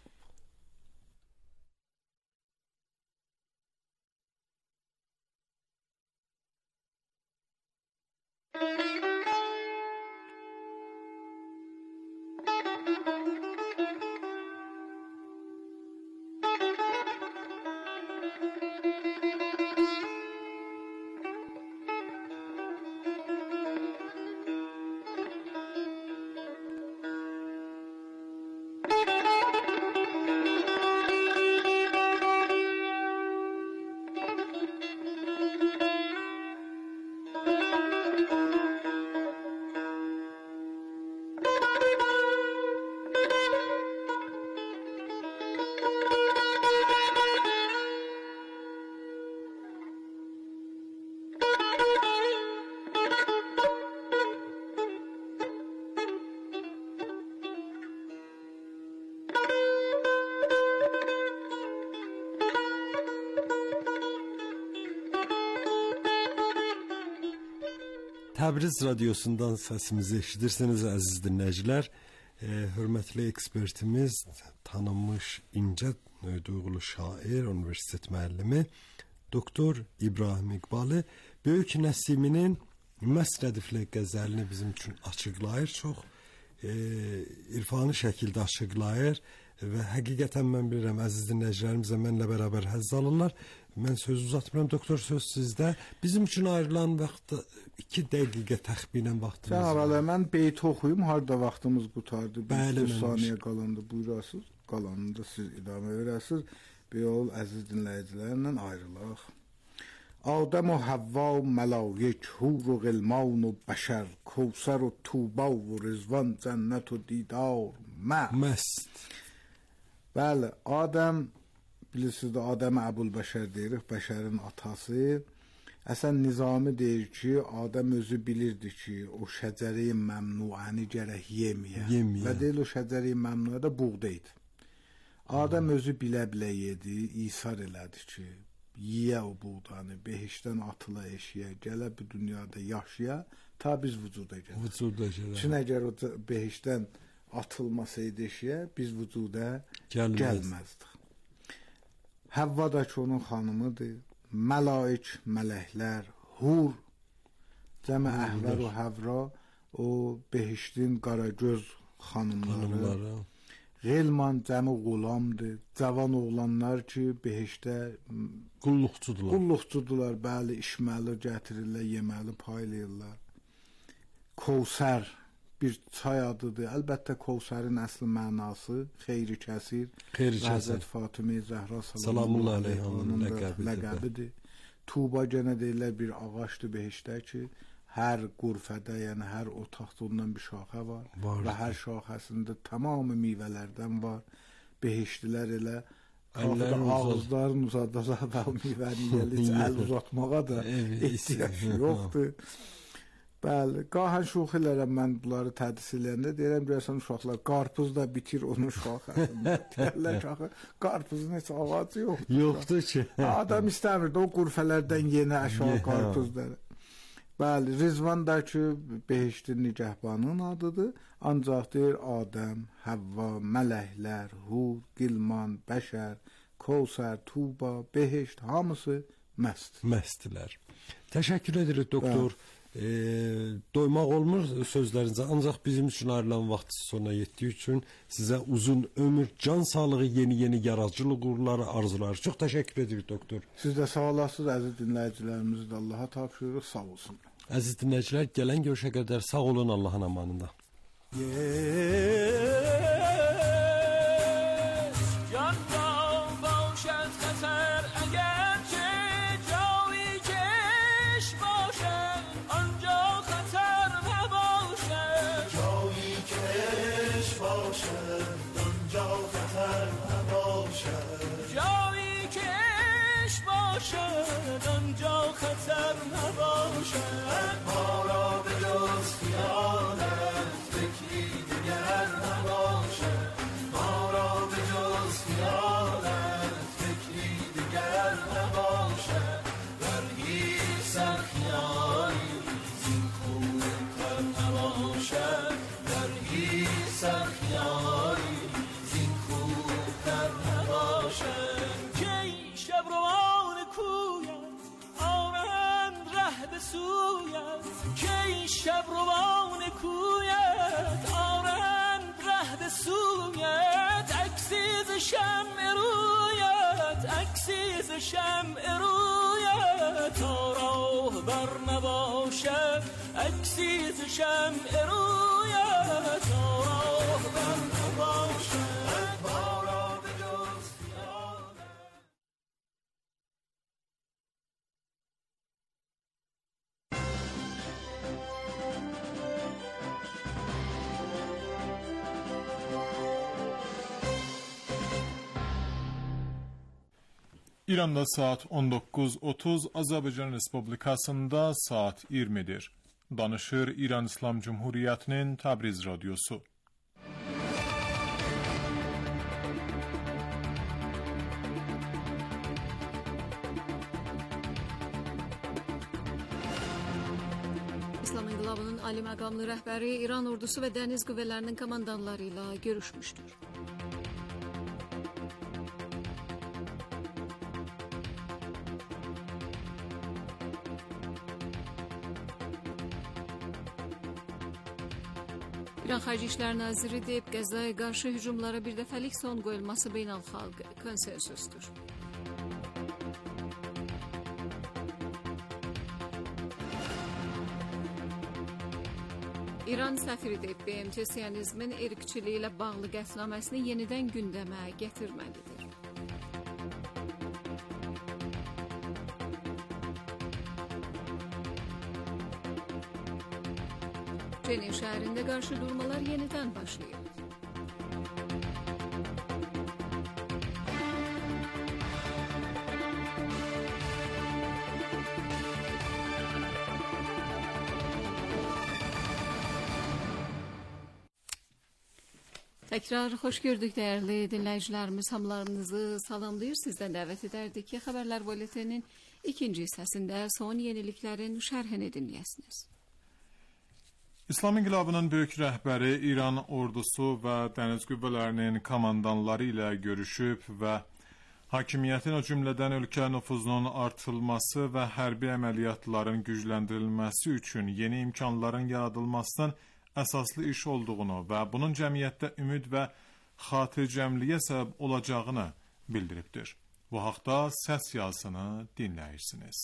Təbriz radiosundan səsimizi eşidirsiniz əziz dinləyicilər. E, hörmətli ekspertimiz, tanınmış incə duyğulu şair, universitet müəllimi doktor İbrahim İqbalı Böyük Nəsiminin Məsrədiflə qəzəlini bizim üçün açıqlayır. Çox e, irfani şəkildə açıqlayır və həqiqətən mən bilirəm əziz dinləyicilərimiz də mənlə bərabər həzz alırlar. Mən söz uzatmıram, doktor, söz sizdə. Bizim üçün ayrılan vaxt iki dəqiqə təxminən vaxtımız var. Cənab, mən beyt oxuyum, harda vaxtımız qutardı. Bəli, bir saniyə qalandı, buyurasınız. Qalanında siz idamə verəsiniz. Bir yol əziz dinləyicilərlə ayrılaq. Adəm و Havva و ملائک حور و غلمان و بشر کوثر و طوبا و رضوان جنت و دیدار mest. Bəli, Adəm, bilirsiniz də Adəm Əbulbəşər deyirik, bəşərin atası. Əsən Nizami deyir ki, Adəm özü bilirdi ki, o şəcəri məmnuəni gərək yeməyə. Yeməyə. Və deyil, o şəcəri məmnuə də buğda idi. Adəm özü bilə-bilə yedi, isar elədi ki, yiyə o buğdanı, behişdən atıla eşiyə, gələ bu dünyada yaşaya, ta biz vücuda gələ. Vücuda gələ. Çün əgər o behişdən atılmasaydı eşiyə, biz vücuda Gəlməz. gəlməzdik. Həvva da ki, onun xanımıdır. Məlaik, mələklər, hur, cəmə əhvər və həvra, o behiştin qaragöz xanımları. Xanımları. Qelman cəmi qulamdır. Cavan oğlanlar ki, behişdə Qulluqçudular. qulluqçudular, bəli, işməli gətirirlər, yeməli paylayırlar. Kovsər bir çay adıdır. Əlbəttə Kovsərin əsl mənası xeyri kəsir. Xeyri kəsir. Həzrət Fatimə Zəhra Salamullah əleyhanın ləqəbidir. ləqəbidir. Tuğba gənə deyirlər bir ağacdır behişdə ki, hər qurfədə, yəni hər otaqda ondan bir şaxə var. Vardır. Və hər şaxəsində tamamı meyvələrdən var. Behişdilər elə Əllərini ağızlarını uzadırlar və o meyvəni yeyəli əl uzatmağa da ehtiyac yoxdur. Bəli, qahən şoxilərəm mən bunları tədris eləyəndə deyirəm, görəsən uşaqlar, qarpız da bitir onun şaxəsində. Deyərlər ki, axı, qarpızın heç ağacı yoxdur. Yoxdur ki. Adam istəmirdi o qurfələrdən yenə aşağı qarpızları. Bəli, Rizvan da ki, behiştin nigəhbanın adıdır. Ancaq deyir, Adəm, Həvva, mələklər, hur, qilman, bəşər, Kovsər, Tuğba, behişt, hamısı məst. Məstlər. Təşəkkür edirik, doktor. E, doymaq olmur sözlərinizə, ancaq bizim üçün ayrılan vaxt sona yetdiyi üçün sizə uzun ömür, can sağlığı, yeni-yeni yaradıcılıq uğurları, arzular. Çox təşəkkür edirik, doktor. Siz də sağ olasınız, əziz dinləyicilərimizi də Allaha tapşırırıq, sağ olsun. Əziz dinləyicilər, gələn görüşə qədər sağ olun, Allahın amanında. آنجا خطر نباشد ما را به جز خیالت فکری دیگر نباشد ما را به جز خیالت فکری دیگر نباشد در هیچ سر خیالی زین خوبتر نباشد در هیچ سر خیالی زین خوبتر نباشد کی شب روان کویت سویت کی شب روان کویت آرند ره به سویت عکسی ز شمع رویت عکسی ز شمع رویت تا راه بر نباشد عکسی ز شمع رویت تا راه بر نباشد بارا به جز İranda saat on doqquz otuz, Azərbaycan Respublikasında saat iyirmidir. Danışır İran İslam Cumhuriyyətinin Təbriz radiosu. İslam İnqilabının ali məqamlı rəhbəri İran ordusu və dəniz qüvvələrinin komandanları ilə görüşmüşdür. İran İran Xarici İşlər Naziri deyib, Qəzzaya qarşı hücumlara bir dəfəlik son qoyulması beynəlxalq konsensusdur. İran səfiri deyib, B M T Siyonizmin erkçiliyi ilə bağlı qətnaməsini yenidən gündəmə gətirməlidir. Cenin şəhərində qarşı durmalar yenidən başlayıb. Təkrar xoş gördük dəyərli dinləyicilərimiz, hamılarınızı salamlayır. Sizdən dəvət edərdik ki, Xəbərlər Buletininin ikinci hissəsində son yeniliklərin şərhini dinləyəsiniz. İslam İnqilabının böyük rəhbəri İran ordusu və dəniz qüvvələrinin komandanları ilə görüşüb və hakimiyyətin o cümlədən ölkə nüfuzunun artırılması və hərbi əməliyyatların gücləndirilməsi üçün yeni imkanların yaradılmasının əsaslı iş olduğunu və bunun cəmiyyətdə ümid və xatircəmliyə səbəb olacağını bildiribdir. Bu haqda səs yazısını dinləyirsiniz.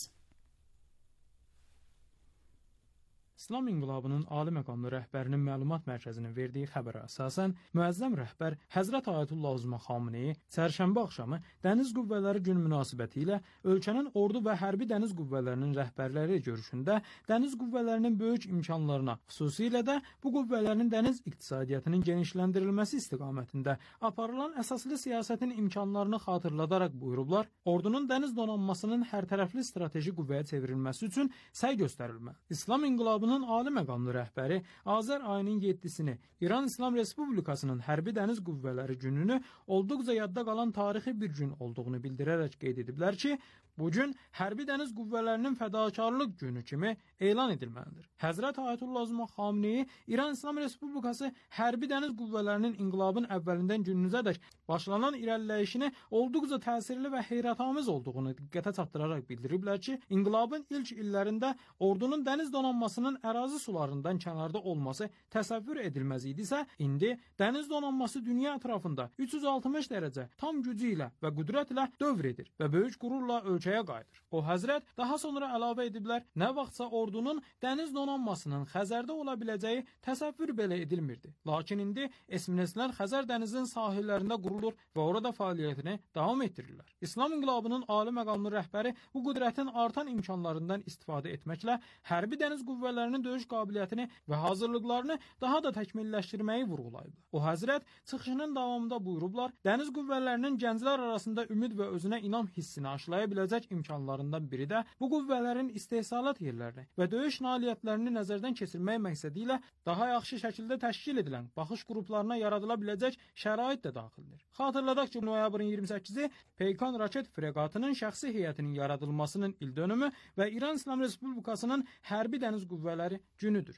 İslam İnqilabının ali məqamlı rəhbərinin məlumat mərkəzinin verdiyi xəbərə əsasən, müəzzəm rəhbər Həzrət Ayətullah Uzma Xameneyi çərşənbə axşamı dəniz qüvvələri gün münasibəti ilə ölkənin ordu və hərbi dəniz qüvvələrinin rəhbərləri görüşündə dəniz qüvvələrinin böyük imkanlarına, xüsusilə də bu qüvvələrin dəniz iqtisadiyyatının genişləndirilməsi istiqamətində aparılan əsaslı siyasətin imkanlarını xatırladaraq buyurublar, ordunun dəniz donanmasının hərtərəfli strateji qüvvəyə çevrilməsi üçün səy göstərilməli. İslam İnqilabının ali məqamlı rəhbəri Azər ayının yeddisini İran İslam Respublikasının hərbi dəniz qüvvələri gününü olduqca yadda qalan tarixi bir gün olduğunu bildirərək qeyd ediblər ki, bu gün hərbi dəniz qüvvələrinin fədakarlıq günü kimi elan edilməlidir. Həzrət Ayətullah Uzma Xameneyi İran İslam Respublikası hərbi dəniz qüvvələrinin inqilabın əvvəlindən gününüzədək başlanan irəliləyişini olduqca təsirli və heyrətamiz olduğunu diqqətə çatdıraraq bildiriblər ki, inqilabın ilk illərində ordunun dəniz donanmasının ərazi sularından kənarda olması təsəvvür edilməz idisə, indi dəniz donanması dünya ətrafında üç yüz altmış dərəcə tam gücü ilə və qüdrətlə dövr edir və böyük qürurla ölkəyə qayıdır. O həzrət daha sonra əlavə ediblər, nə vaxtsa ordunun dəniz donanmasının Xəzərdə ola biləcəyi təsəvvür belə edilmirdi. Lakin indi esminəslər Xəzər dənizinin sahillərində qurulur və orada fəaliyyətini davam etdirirlər. İslam İnqilabının ali məqamlı rəhbəri bu qüdrətin artan imkanlarından istifadə etməklə hərbi dəniz qüvvələrinin döyüş qabiliyyətini və hazırlıqlarını daha da təkmilləşdirməyi vurğulayıblar. O həzrət çıxışının davamında buyurublar, dəniz qüvvələrinin gənclər arasında ümid və özünə inam hissini aşılaya biləcək imkanlarından biri də bu qüvvələrin istehsalat yerlərini və döyüş nailiyyətlərini nəzərdən keçirmək məqsədi ilə daha yaxşı şəkildə təşkil edilən baxış qruplarına yaradıla biləcək şərait də daxildir. Xatırladaq ki, noyabrın iyirmi səkkizi Peykan raket freqatının şəxsi heyətinin yaradılmasının ildönümü və İran İslam Respublikasının hərbi dəniz qüvvələri günüdür.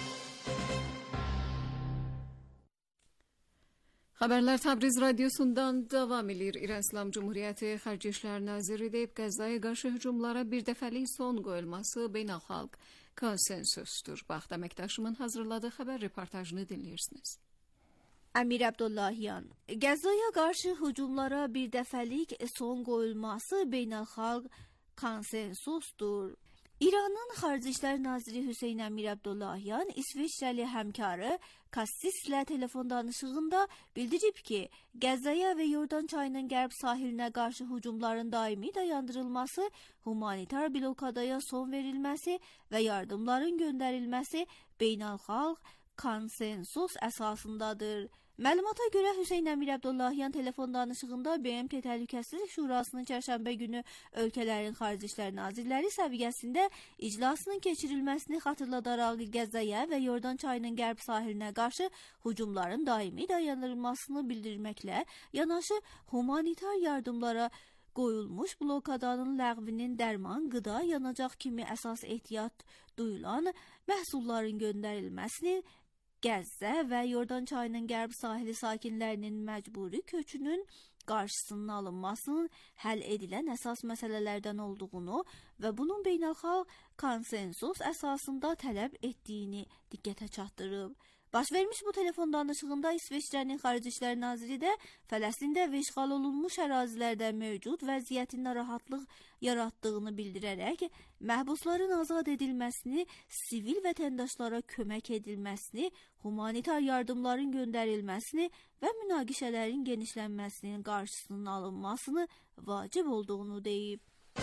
Xəbərlər Təbriz radiosundan davam edir. İran İslam Cumhuriyyəti Xarici İşlər Naziri deyib, Qəzzaya qarşı hücumlara bir dəfəlik son qoyulması beynəlxalq konsensusdur. Bax, əməkdaşımın hazırladığı xəbər reportajını dinləyirsiniz. Əmir Abdullahyan, Qəzzaya qarşı hücumlara bir dəfəlik son qoyulması beynəlxalq konsensusdur. İranın Xarici İşlər Naziri Hüseyn Əmir Abdullahyan İsveçrəli həmkarı Kassislə telefon danışığında bildirib ki, Qəzzaya və Yordan çayının qərb sahilinə qarşı hücumların daimi dayandırılması, humanitar blokadaya son verilməsi və yardımların göndərilməsi beynəlxalq konsensus əsasındadır. Məlumata görə Hüseyn Əmir Abdullahyan telefon danışığında B M T Təhlükəsizlik Şurasının çərşənbə günü ölkələrin Xarici İşlər Nazirləri səviyyəsində iclasının keçirilməsini xatırladaraq Qəzzaya və Yordan çayının qərb sahilinə qarşı hücumların daimi dayandırılmasını bildirməklə yanaşı humanitar yardımlara qoyulmuş blokadanın ləğvinin dərman, qıda, yanacaq kimi əsas ehtiyat duyulan məhsulların göndərilməsini, Qəzza və Yordan çayının qərb sahili sakinlərinin məcburi köçünün qarşısının alınmasının həll edilən əsas məsələlərdən olduğunu və bunun beynəlxalq konsensus əsasında tələb etdiyini diqqətə çatdırıb. Baş vermiş bu telefon danışığında İsveçrənin Xarici İşlər Naziri də Fələstində və işğal olunmuş ərazilərdə mövcud vəziyyətin narahatlıq yaratdığını bildirərək məhbusların azad edilməsini, sivil vətəndaşlara kömək edilməsini, humanitar yardımların göndərilməsini və münaqişələrin genişlənməsinin qarşısının alınmasını vacib olduğunu deyib.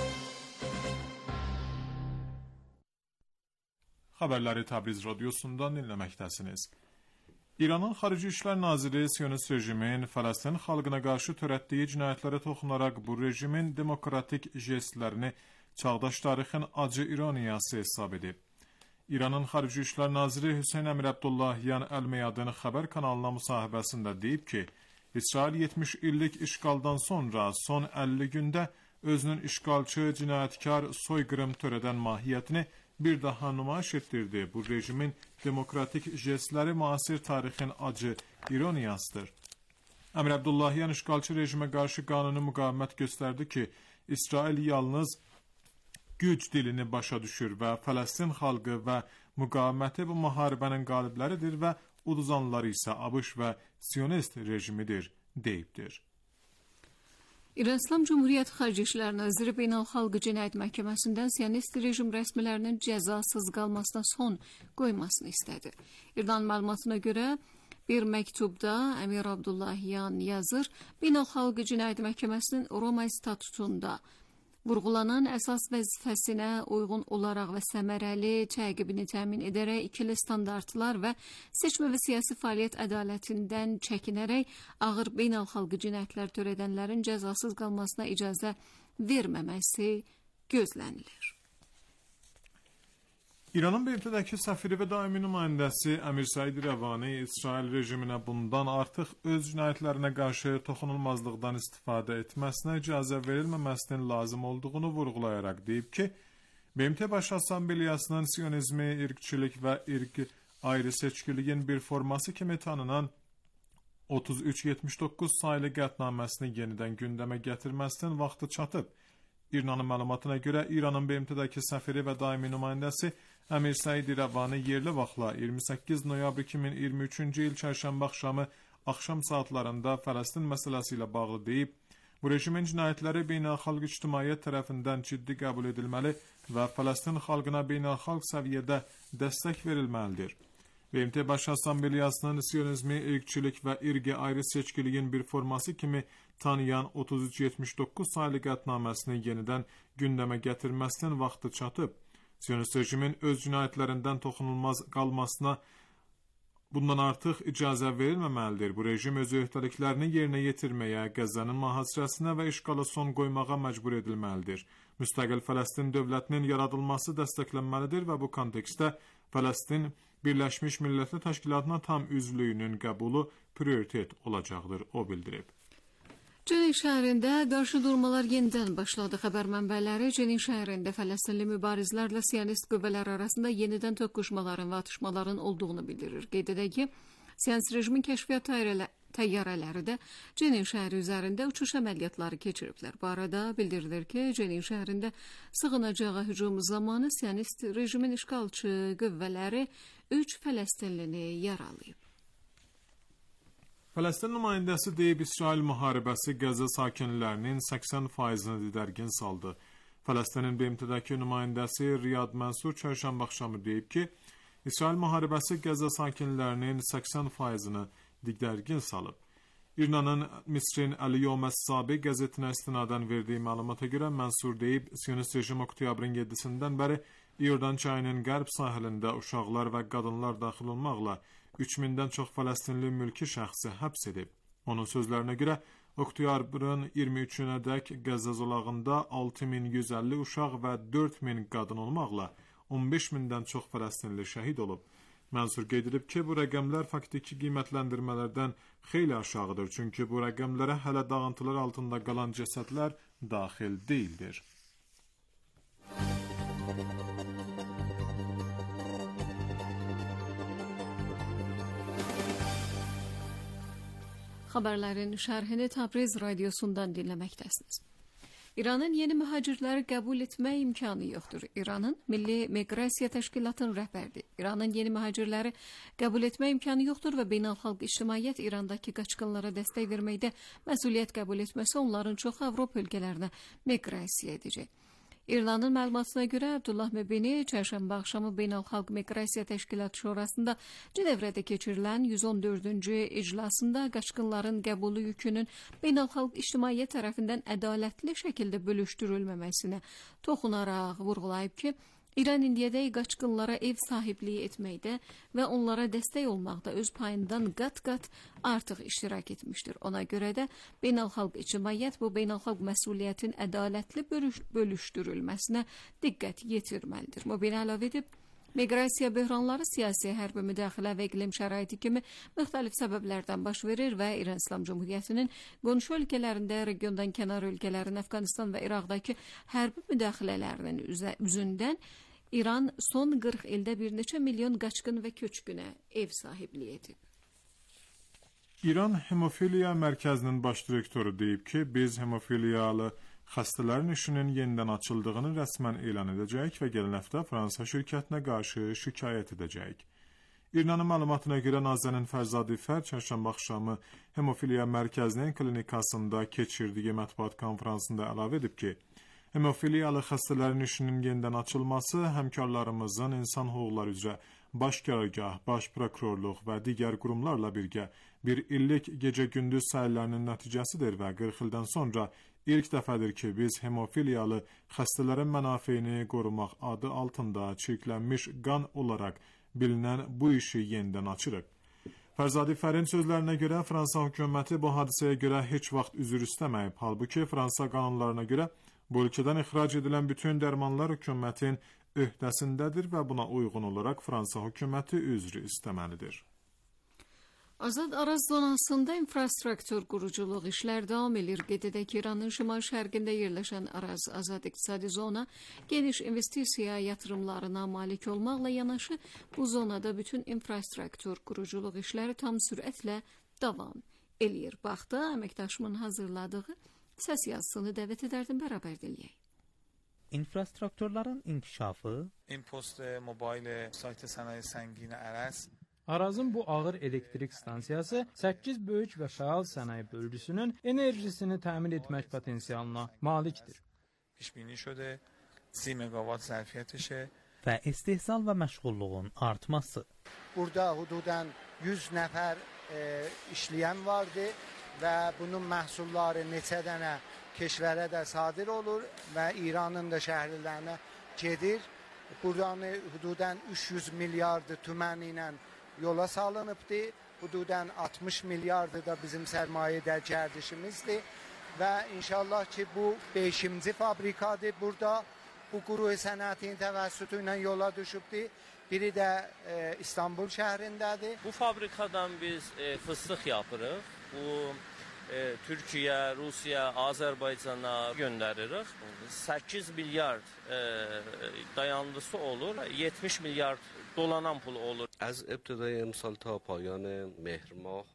Xəbərləri Təbriz radiosundan dinləməkdəsiniz. İranın Xarici İşlər Naziri Siyonist rejimin Fələstin xalqına qarşı törətdiyi cinayətlərə toxunaraq bu rejimin demokratik jestlərini çağdaş tarixin acı ironiyası hesab edib. İranın Xarici İşlər Naziri Hüseyn Əmir Abdullahyan Əl-Meyadın xəbər kanalına müsahibəsində deyib ki, İsrail yetmiş illik işğaldan sonra son əlli gündə özünün işğalçı, cinayətkar, soyqırım törədən mahiyyətini bir daha nümayiş etdirdi. Bu rejimin demokratik jestləri müasir tarixin acı ironiyasıdır. Əmir Abdullahyan işğalçı rejimə qarşı qanuni müqavimət göstərdi ki, İsrail yalnız güc dilini başa düşür və Fələstin xalqı və müqaviməti bu müharibənin qalibləridir və uduzanları isə ABŞ və Siyonist rejimidir, deyibdir. İran İslam Cumhuriyyəti Xarici İşlər Naziri Beynəlxalq Cinayət Məhkəməsindən Siyonist rejim rəsmilərinin cəzasız qalmasına son qoymasını istədi. İran məlumatına görə bir məktubda Əmir Abdullahyan yazır, Beynəlxalq Cinayət Məhkəməsinin Roma statutunda vurğulanan əsas vəzifəsinə uyğun olaraq və səmərəli təqibini təmin edərək ikili standartlar və seçmə və siyasi fəaliyyət ədalətindən çəkinərək ağır beynəlxalq cinayətlər törədənlərin cəzasız qalmasına icazə verməməsi gözlənilir. İranın B M T-dəki səfiri və daimi nümayəndəsi Əmir Səid Rəvani İsrail rejiminə bundan artıq öz cinayətlərinə qarşı toxunulmazlıqdan istifadə etməsinə icazə verilməməsinin lazım olduğunu vurğulayaraq deyib ki, B M T Baş Assambleyasının siyonizmi, irqçilik və irq ayrı seçkiliyin bir forması kimi tanınan otuz üç yetmiş doqquz sayılı qətnaməsini yenidən gündəmə gətirməsinin vaxtı çatıb. İranın məlumatına görə İranın B M T-dəki səfiri və daimi nümayəndəsi Əmir Səid Rəvani yerli vaxtla iyirmi səkkiz noyabr iki min iyirmi üçüncü il çərşənbə axşamı axşam saatlarında Fələstin məsələsi ilə bağlı deyib, bu rejimin cinayətləri beynəlxalq ictimaiyyət tərəfindən ciddi qəbul edilməli və Fələstin xalqına beynəlxalq səviyyədə dəstək verilməlidir. B M T Baş Assambleyasının siyonizmi, irqçilik və irqi ayrı seçkiliyin bir forması kimi tanıyan otuz üç yetmiş doqquz sayılı qətnaməsini yenidən gündəmə gətirməsinin vaxtı çatıb. Siyonist rejimin öz cinayətlərindən toxunulmaz qalmasına bundan artıq icazə verilməməlidir. Bu rejim öz öhdəliklərini yerinə yetirməyə, Qəzzənin mühasirəsinə və işğala son qoymağa məcbur edilməlidir. Müstəqil Fələstin dövlətinin yaradılması dəstəklənməlidir və bu kontekstdə Fələstin Birləşmiş Millətlər Təşkilatına tam üzvlüyünün qəbulu prioritet olacaqdır, o bildirib. Cenin şəhərində qarşı durmalar yenidən başladı. Xəbər mənbələri Cenin şəhərində Fələstinli mübarizlərlə siyonist qüvvələr arasında yenidən toqquşmaların və atışmaların olduğunu bildirir. Qeyd edək ki, siyonist rejimin kəşfiyyat təyyarələri də Cenin şəhəri üzərində uçuş əməliyyatları keçiriblər. Bu arada bildirilir ki, Cenin şəhərində sığınacağı hücum zamanı siyonist rejimin işğalçı qüvvələri üç Fələstinlini yaralayıb. Fələstin nümayəndəsi deyib, İsrail müharibəsi Qəzza sakinlərinin səksən faizini didərgin saldı. Fələstinin B M T-dəki nümayəndəsi Riyad Mənsur çərşənbə axşamı deyib ki, İsrail müharibəsi Qəzza sakinlərinin səksən faizini didərgin salıb. İranın Misrin Əl-Yom Əs-Sabi qəzetinə istinadən verdiyi məlumata görə Mənsur deyib, siyonist rejim oktyabrın yedisindən bəri İordan çayının qərb sahilində uşaqlar və qadınlar daxil olmaqla üç mindən çox Fələstinli mülki şəxsi həbs edib. Onun sözlərinə görə, oktyabrın iyirmi üçünədək Qəzza zolağında altı min yüz əlli uşaq və dörd min qadın olmaqla on beş mindən çox Fələstinli şəhid olub. Mənsur qeyd edib ki, bu rəqəmlər faktiki qiymətləndirmələrdən xeyli aşağıdır, çünki bu rəqəmlərə hələ dağıntılar altında qalan cəsədlər daxil deyildir. Xəbərlərin şərhini Təbriz radiosundan dinləməkdəsiniz. İranın yeni mühacirləri qəbul etmək imkanı yoxdur. İranın Milli Miqrasiya Təşkilatının rəhbəri İranın yeni mühacirləri qəbul etmək imkanı yoxdur və beynəlxalq ictimaiyyət İrandakı qaçqınlara dəstək verməkdə məsuliyyət qəbul etməsə onların çoxu Avropa ölkələrinə miqrasiya edəcək. İrlanın məlumatına görə Abdullah Mübini çərşənbə axşamı Beynəlxalq Miqrasiya Təşkilatı Şurasında Cenevrədə keçirilən yüz on dördüncü iclasında qaçqınların qəbulu yükünün beynəlxalq ictimaiyyət tərəfindən ədalətli şəkildə bölüşdürülməməsinə toxunaraq vurğulayıb ki, İran indiyədək qaçqınlara ev sahibliyi etməkdə və onlara dəstək olmaqda öz payından qat-qat artıq iştirak etmişdir. Ona görə də beynəlxalq ictimaiyyət bu beynəlxalq məsuliyyətin ədalətli bölüşdürülməsinə diqqət yetirməlidir. Mübini əlavə edib, miqrasiya böhranları siyasi, hərbi müdaxilə və iqlim şəraiti kimi müxtəlif səbəblərdən baş verir və İran İslam Cumhuriyyətinin qonşu ölkələrində, regiondan kənar ölkələrin, Əfqanistan və İraqdakı hərbi müdaxilələrinin üzündən İran son qırx ildə bir neçə milyon qaçqın və köçkünə ev sahibliyi edib. İran Hemofiliya Mərkəzinin baş direktoru deyib ki, biz hemofiliyalı xəstələrin işinin yenidən açıldığını rəsmən elan edəcəyik və gələn həftə Fransa şirkətinə qarşı şikayət edəcəyik. İranın məlumatına görə Nazənin Fərzadi Fər çərşənbə axşamı Hemofiliya Mərkəzinin klinikasında keçirdiyi mətbuat konferansında əlavə edib ki, hemofiliyalı xəstələrin işinin yenidən açılması həmkarlarımızın insan hüquqları üzrə baş qərargah, baş prokurorluq və digər qurumlarla birgə bir illik gecə-gündüz səylərinin nəticəsidir və qırx ildən sonra İlk dəfədir ki, biz hemofiliyalı xəstələrin mənafeyini qorumaq adı altında çirklənmiş qan olaraq bilinən bu işi yenidən açırıq. Fərzadi Fərin sözlərinə görə Fransa hökuməti bu hadisəyə görə heç vaxt üzr istəməyib. Halbuki Fransa qanunlarına görə bu ölkədən ixrac edilən bütün dərmanlar hökumətin öhdəsindədir və buna uyğun olaraq Fransa hökuməti üzr istəməlidir. Azad Araz zonasında infrastruktur quruculuq işlər davam edir. Qeyd edək ki, İranın şimal-şərqində yerləşən Araz Azad İqtisadi Zona geniş investisiya yatırımlarına malik olmaqla yanaşı bu zonada bütün infrastruktur quruculuq işləri tam sürətlə davam eləyir. Baxda əməkdaşımın hazırladığı səs yazısını dəvət edərdim, bərabər dinləyək. İnfrastrukturların inkişafı İmpost mobil sayt sənaye səngin Araz Arazın bu ağır elektrik stansiyası səkkiz böyük və fəal sənaye bölgüsünün enerjisini təmin etmək potensialına malikdir. Pişbini şödə سی megawatt zərfiyyətişə və istehsal və məşğulluğun artması. Burada hududan yüz nəfər e, işləyən vardı və bunun məhsulları neçə dənə keşvərə də sadir olur və İranın da şəhərlərinə gedir. Buradan hududan üç yüz milyard tümən ilə yola salınıbdı. Hududan altmış milyardı da bizim sərmayədə gərdişimizdir və inşallah ki bu beşinci fabrikadır burada. Bu quruh sənətinin təvəssütü ilə yola düşübdü. Biri də e, İstanbul şəhərindədir. Bu fabrikadan biz e, fıstıq yapırıq. Bu e, Türkiyə, Rusiya, Azərbaycana göndəririk. səkkiz milyard e, dayandısı olur. yetmiş milyard dolanan pul olur. Az ibtidai imsal ta payan mehr mah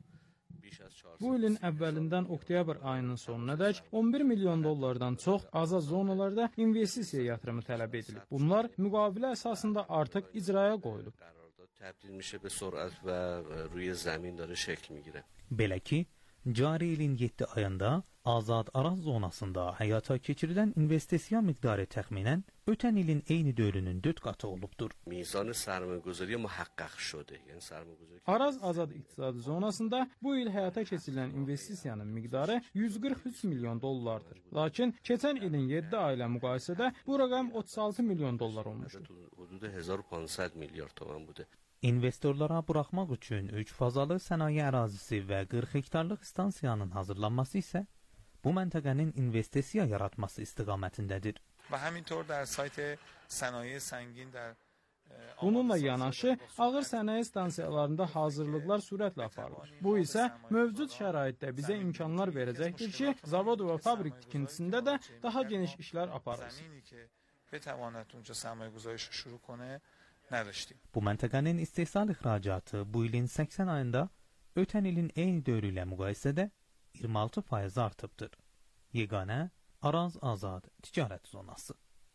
Bu ilin əvvəlindən oktyabr ayının sonunadək on bir milyon dollardan çox azad zonalarda investisiya yatırımı tələb edilib. Bunlar müqavilə əsasında artıq icraya qoyulub. Təbdil میشه به سرعت و روی زمین داره şəkl میگیره. Belə ki, cari ilin yeddi ayında Azad Araz zonasında həyata keçirilən investisiya miqdarı təxminən ötən ilin eyni dövrünün dörd qatı olubdur. Mizan sərmayəgüzari muhaqqaq şude. Yəni sərmayəgüzari Araz Azad İqtisadi Zonasında bu il həyata keçirilən investisiyanın miqdarı yüz qırx üç milyon dollardır. Lakin keçən ilin yeddi ay ilə müqayisədə bu rəqəm otuz altı milyon dollar olmuşdur. Hududa هزار و پانصد milyard toman budur. İnvestorlara buraxmaq üçün üç fazalı sənaye ərazisi və qırx hektarlıq stansiyanın hazırlanması isə bu məntəqənin investisiya yaratması istiqamətindədir. Və həmintor در سایت sənaye səngin در Bununla yanaşı, ağır sənaye stansiyalarında hazırlıqlar sürətlə aparılır. Bu isə mövcud şəraitdə bizə imkanlar verəcəkdir ki, zavod və fabrik tikintisində də daha geniş işlər aparılsın. Bu məntəqənin istehsal ixracatı bu ilin səksən ayında ötən ilin eyni dövrü ilə müqayisədə iyirmi altı faiz artıbdır. Yeganə Araz Azad Ticarət Zonası.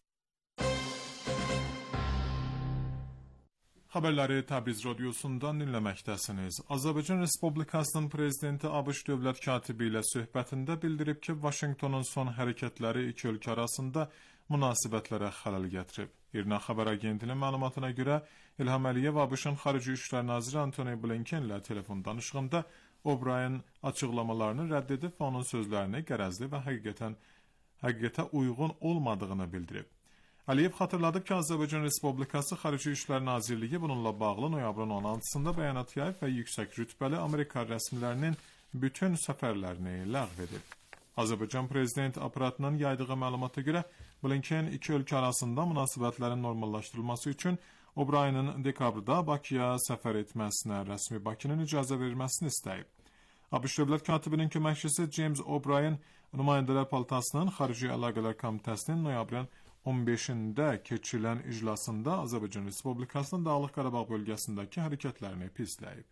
Xəbərləri Təbriz radiosundan dinləməkdəsiniz. Azərbaycan Respublikasının prezidenti ABŞ dövlət katibi ilə söhbətində bildirib ki, Vaşinqtonun son hərəkətləri iki ölkə arasında münasibətlərə xələl gətirib. İRNA xəbər agentinin məlumatına görə İlham Əliyev ABŞ-ın Xarici İşlər Naziri Antony Blinken ilə telefon danışığında O'Brien açıqlamalarını rədd edib və onun sözlərini qərəzli və həqiqətən həqiqətə uyğun olmadığını bildirib. Əliyev xatırladıb ki, Azərbaycan Respublikası Xarici İşlər Nazirliyi bununla bağlı noyabrın on altısında bəyanat yayıb və yüksək rütbəli Amerika rəsmilərinin bütün səfərlərini ləğv edib. Azərbaycan Prezident aparatının yaydığı məlumata görə Blinken iki ölkə arasında münasibətlərin normallaşdırılması üçün O'Brien'in dekabrda Bakıya səfər etməsinə rəsmi Bakının icazə verməsini istəyib. ABŞ dövlət katibinin köməkçisi James O'Brien Nümayəndələr Palatasının Xarici Əlaqələr Komitəsinin noyabrın on beşində keçirilən iclasında Azərbaycan Respublikasının Dağlıq Qarabağ bölgəsindəki hərəkətlərini pisləyib.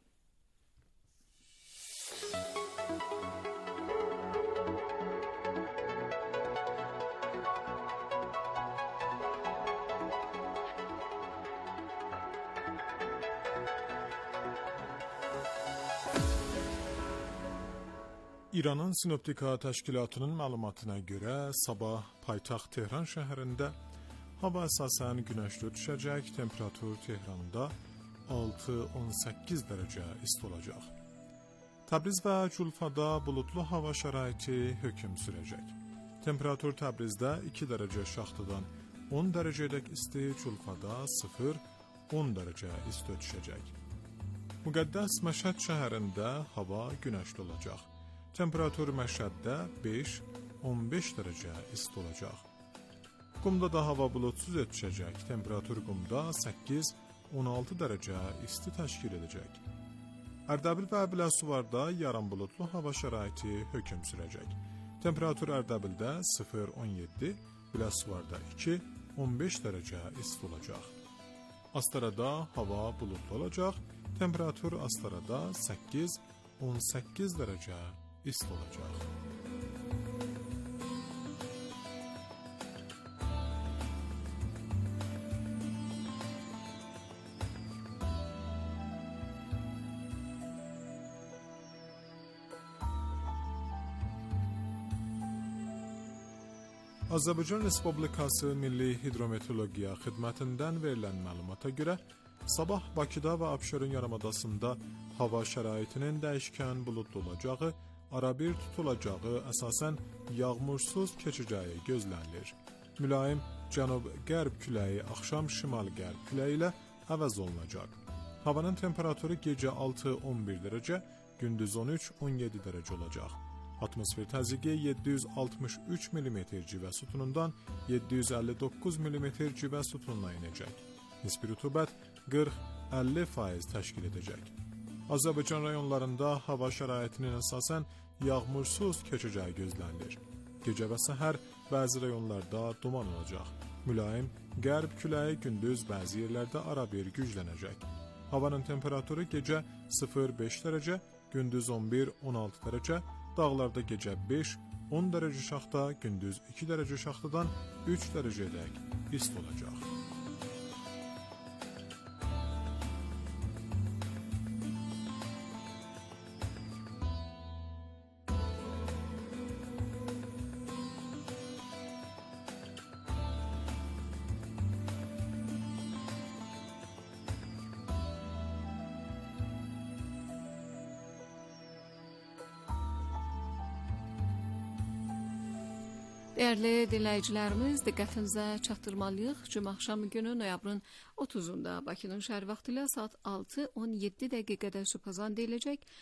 İranın Sinoptika Təşkilatının məlumatına görə sabah paytaxt Tehran şəhərində hava əsasən günəşli düşəcək, temperatur Tehranda altı on səkkiz dərəcə isti olacaq. Təbriz və Culfada bulutlu hava şəraiti hökm sürəcək. Temperatur Təbrizdə iki dərəcə şaxtadan on dərəcədək isti, Culfada sıfır on dərəcə isti düşəcək. Müqəddəs Məşhəd şəhərində hava günəşli olacaq. Temperatur Məşhəddə beş on beş dərəcə isti olacaq. Qumda da hava bulutsuz düşəcək. Temperatur Qumda səkkiz on altı dərəcə isti təşkil edəcək. Ərdəbil və Biləsuvarda yarım bulutlu hava şəraiti hökm sürəcək. Temperatur Ərdəbildə sıfır on yeddi, Biləsuvarda iki on beş dərəcə isti olacaq. Astarada hava bulutlu olacaq. Temperatur Astarada səkkiz on səkkiz dərəcə isti olacaq. Azərbaycan Respublikası Milli Hidrometeorologiya Xidmətindən verilən məlumata görə sabah Bakıda və Abşeron yarımadasında hava şəraitinin dəyişkən buludlu olacağı, arabir tutulacağı, əsasən yağmursuz keçəcəyi gözlənilir. Mülayim cənub-qərb küləyi axşam şimal-qərb küləyi ilə əvəz olunacaq. Havanın temperaturu gecə altı on bir dərəcə, gündüz on üç on yeddi dərəcə olacaq. Atmosfer təzyiqi yeddi yüz altmış üç millimetr civə sütunundan yeddi yüz əlli doqquz millimetr civə sütununa inəcək. Nisbi rütubət qırx əlli faiz təşkil edəcək. Azərbaycan rayonlarında hava şəraitinin əsasən yağmursuz keçəcəyi gözlənilir. Gecə və səhər bəzi rayonlarda duman olacaq. Mülayim qərb küləyi gündüz bəzi yerlərdə arabir güclənəcək. Havanın temperaturu gecə sıfır beş dərəcə, gündüz on bir on altı dərəcə, dağlarda gecə beş on dərəcə şaxta, gündüz iki dərəcə şaxtadan üç dərəcədək isti olacaq. Değerli dinləyicilərimiz, diqqətinizə çatdırmalıyıq. Cümə axşamı günü noyabrın otuzunda Bakının şəhər vaxtı ilə saat altı on yeddi dəqiqədə sübhazan deyiləcək.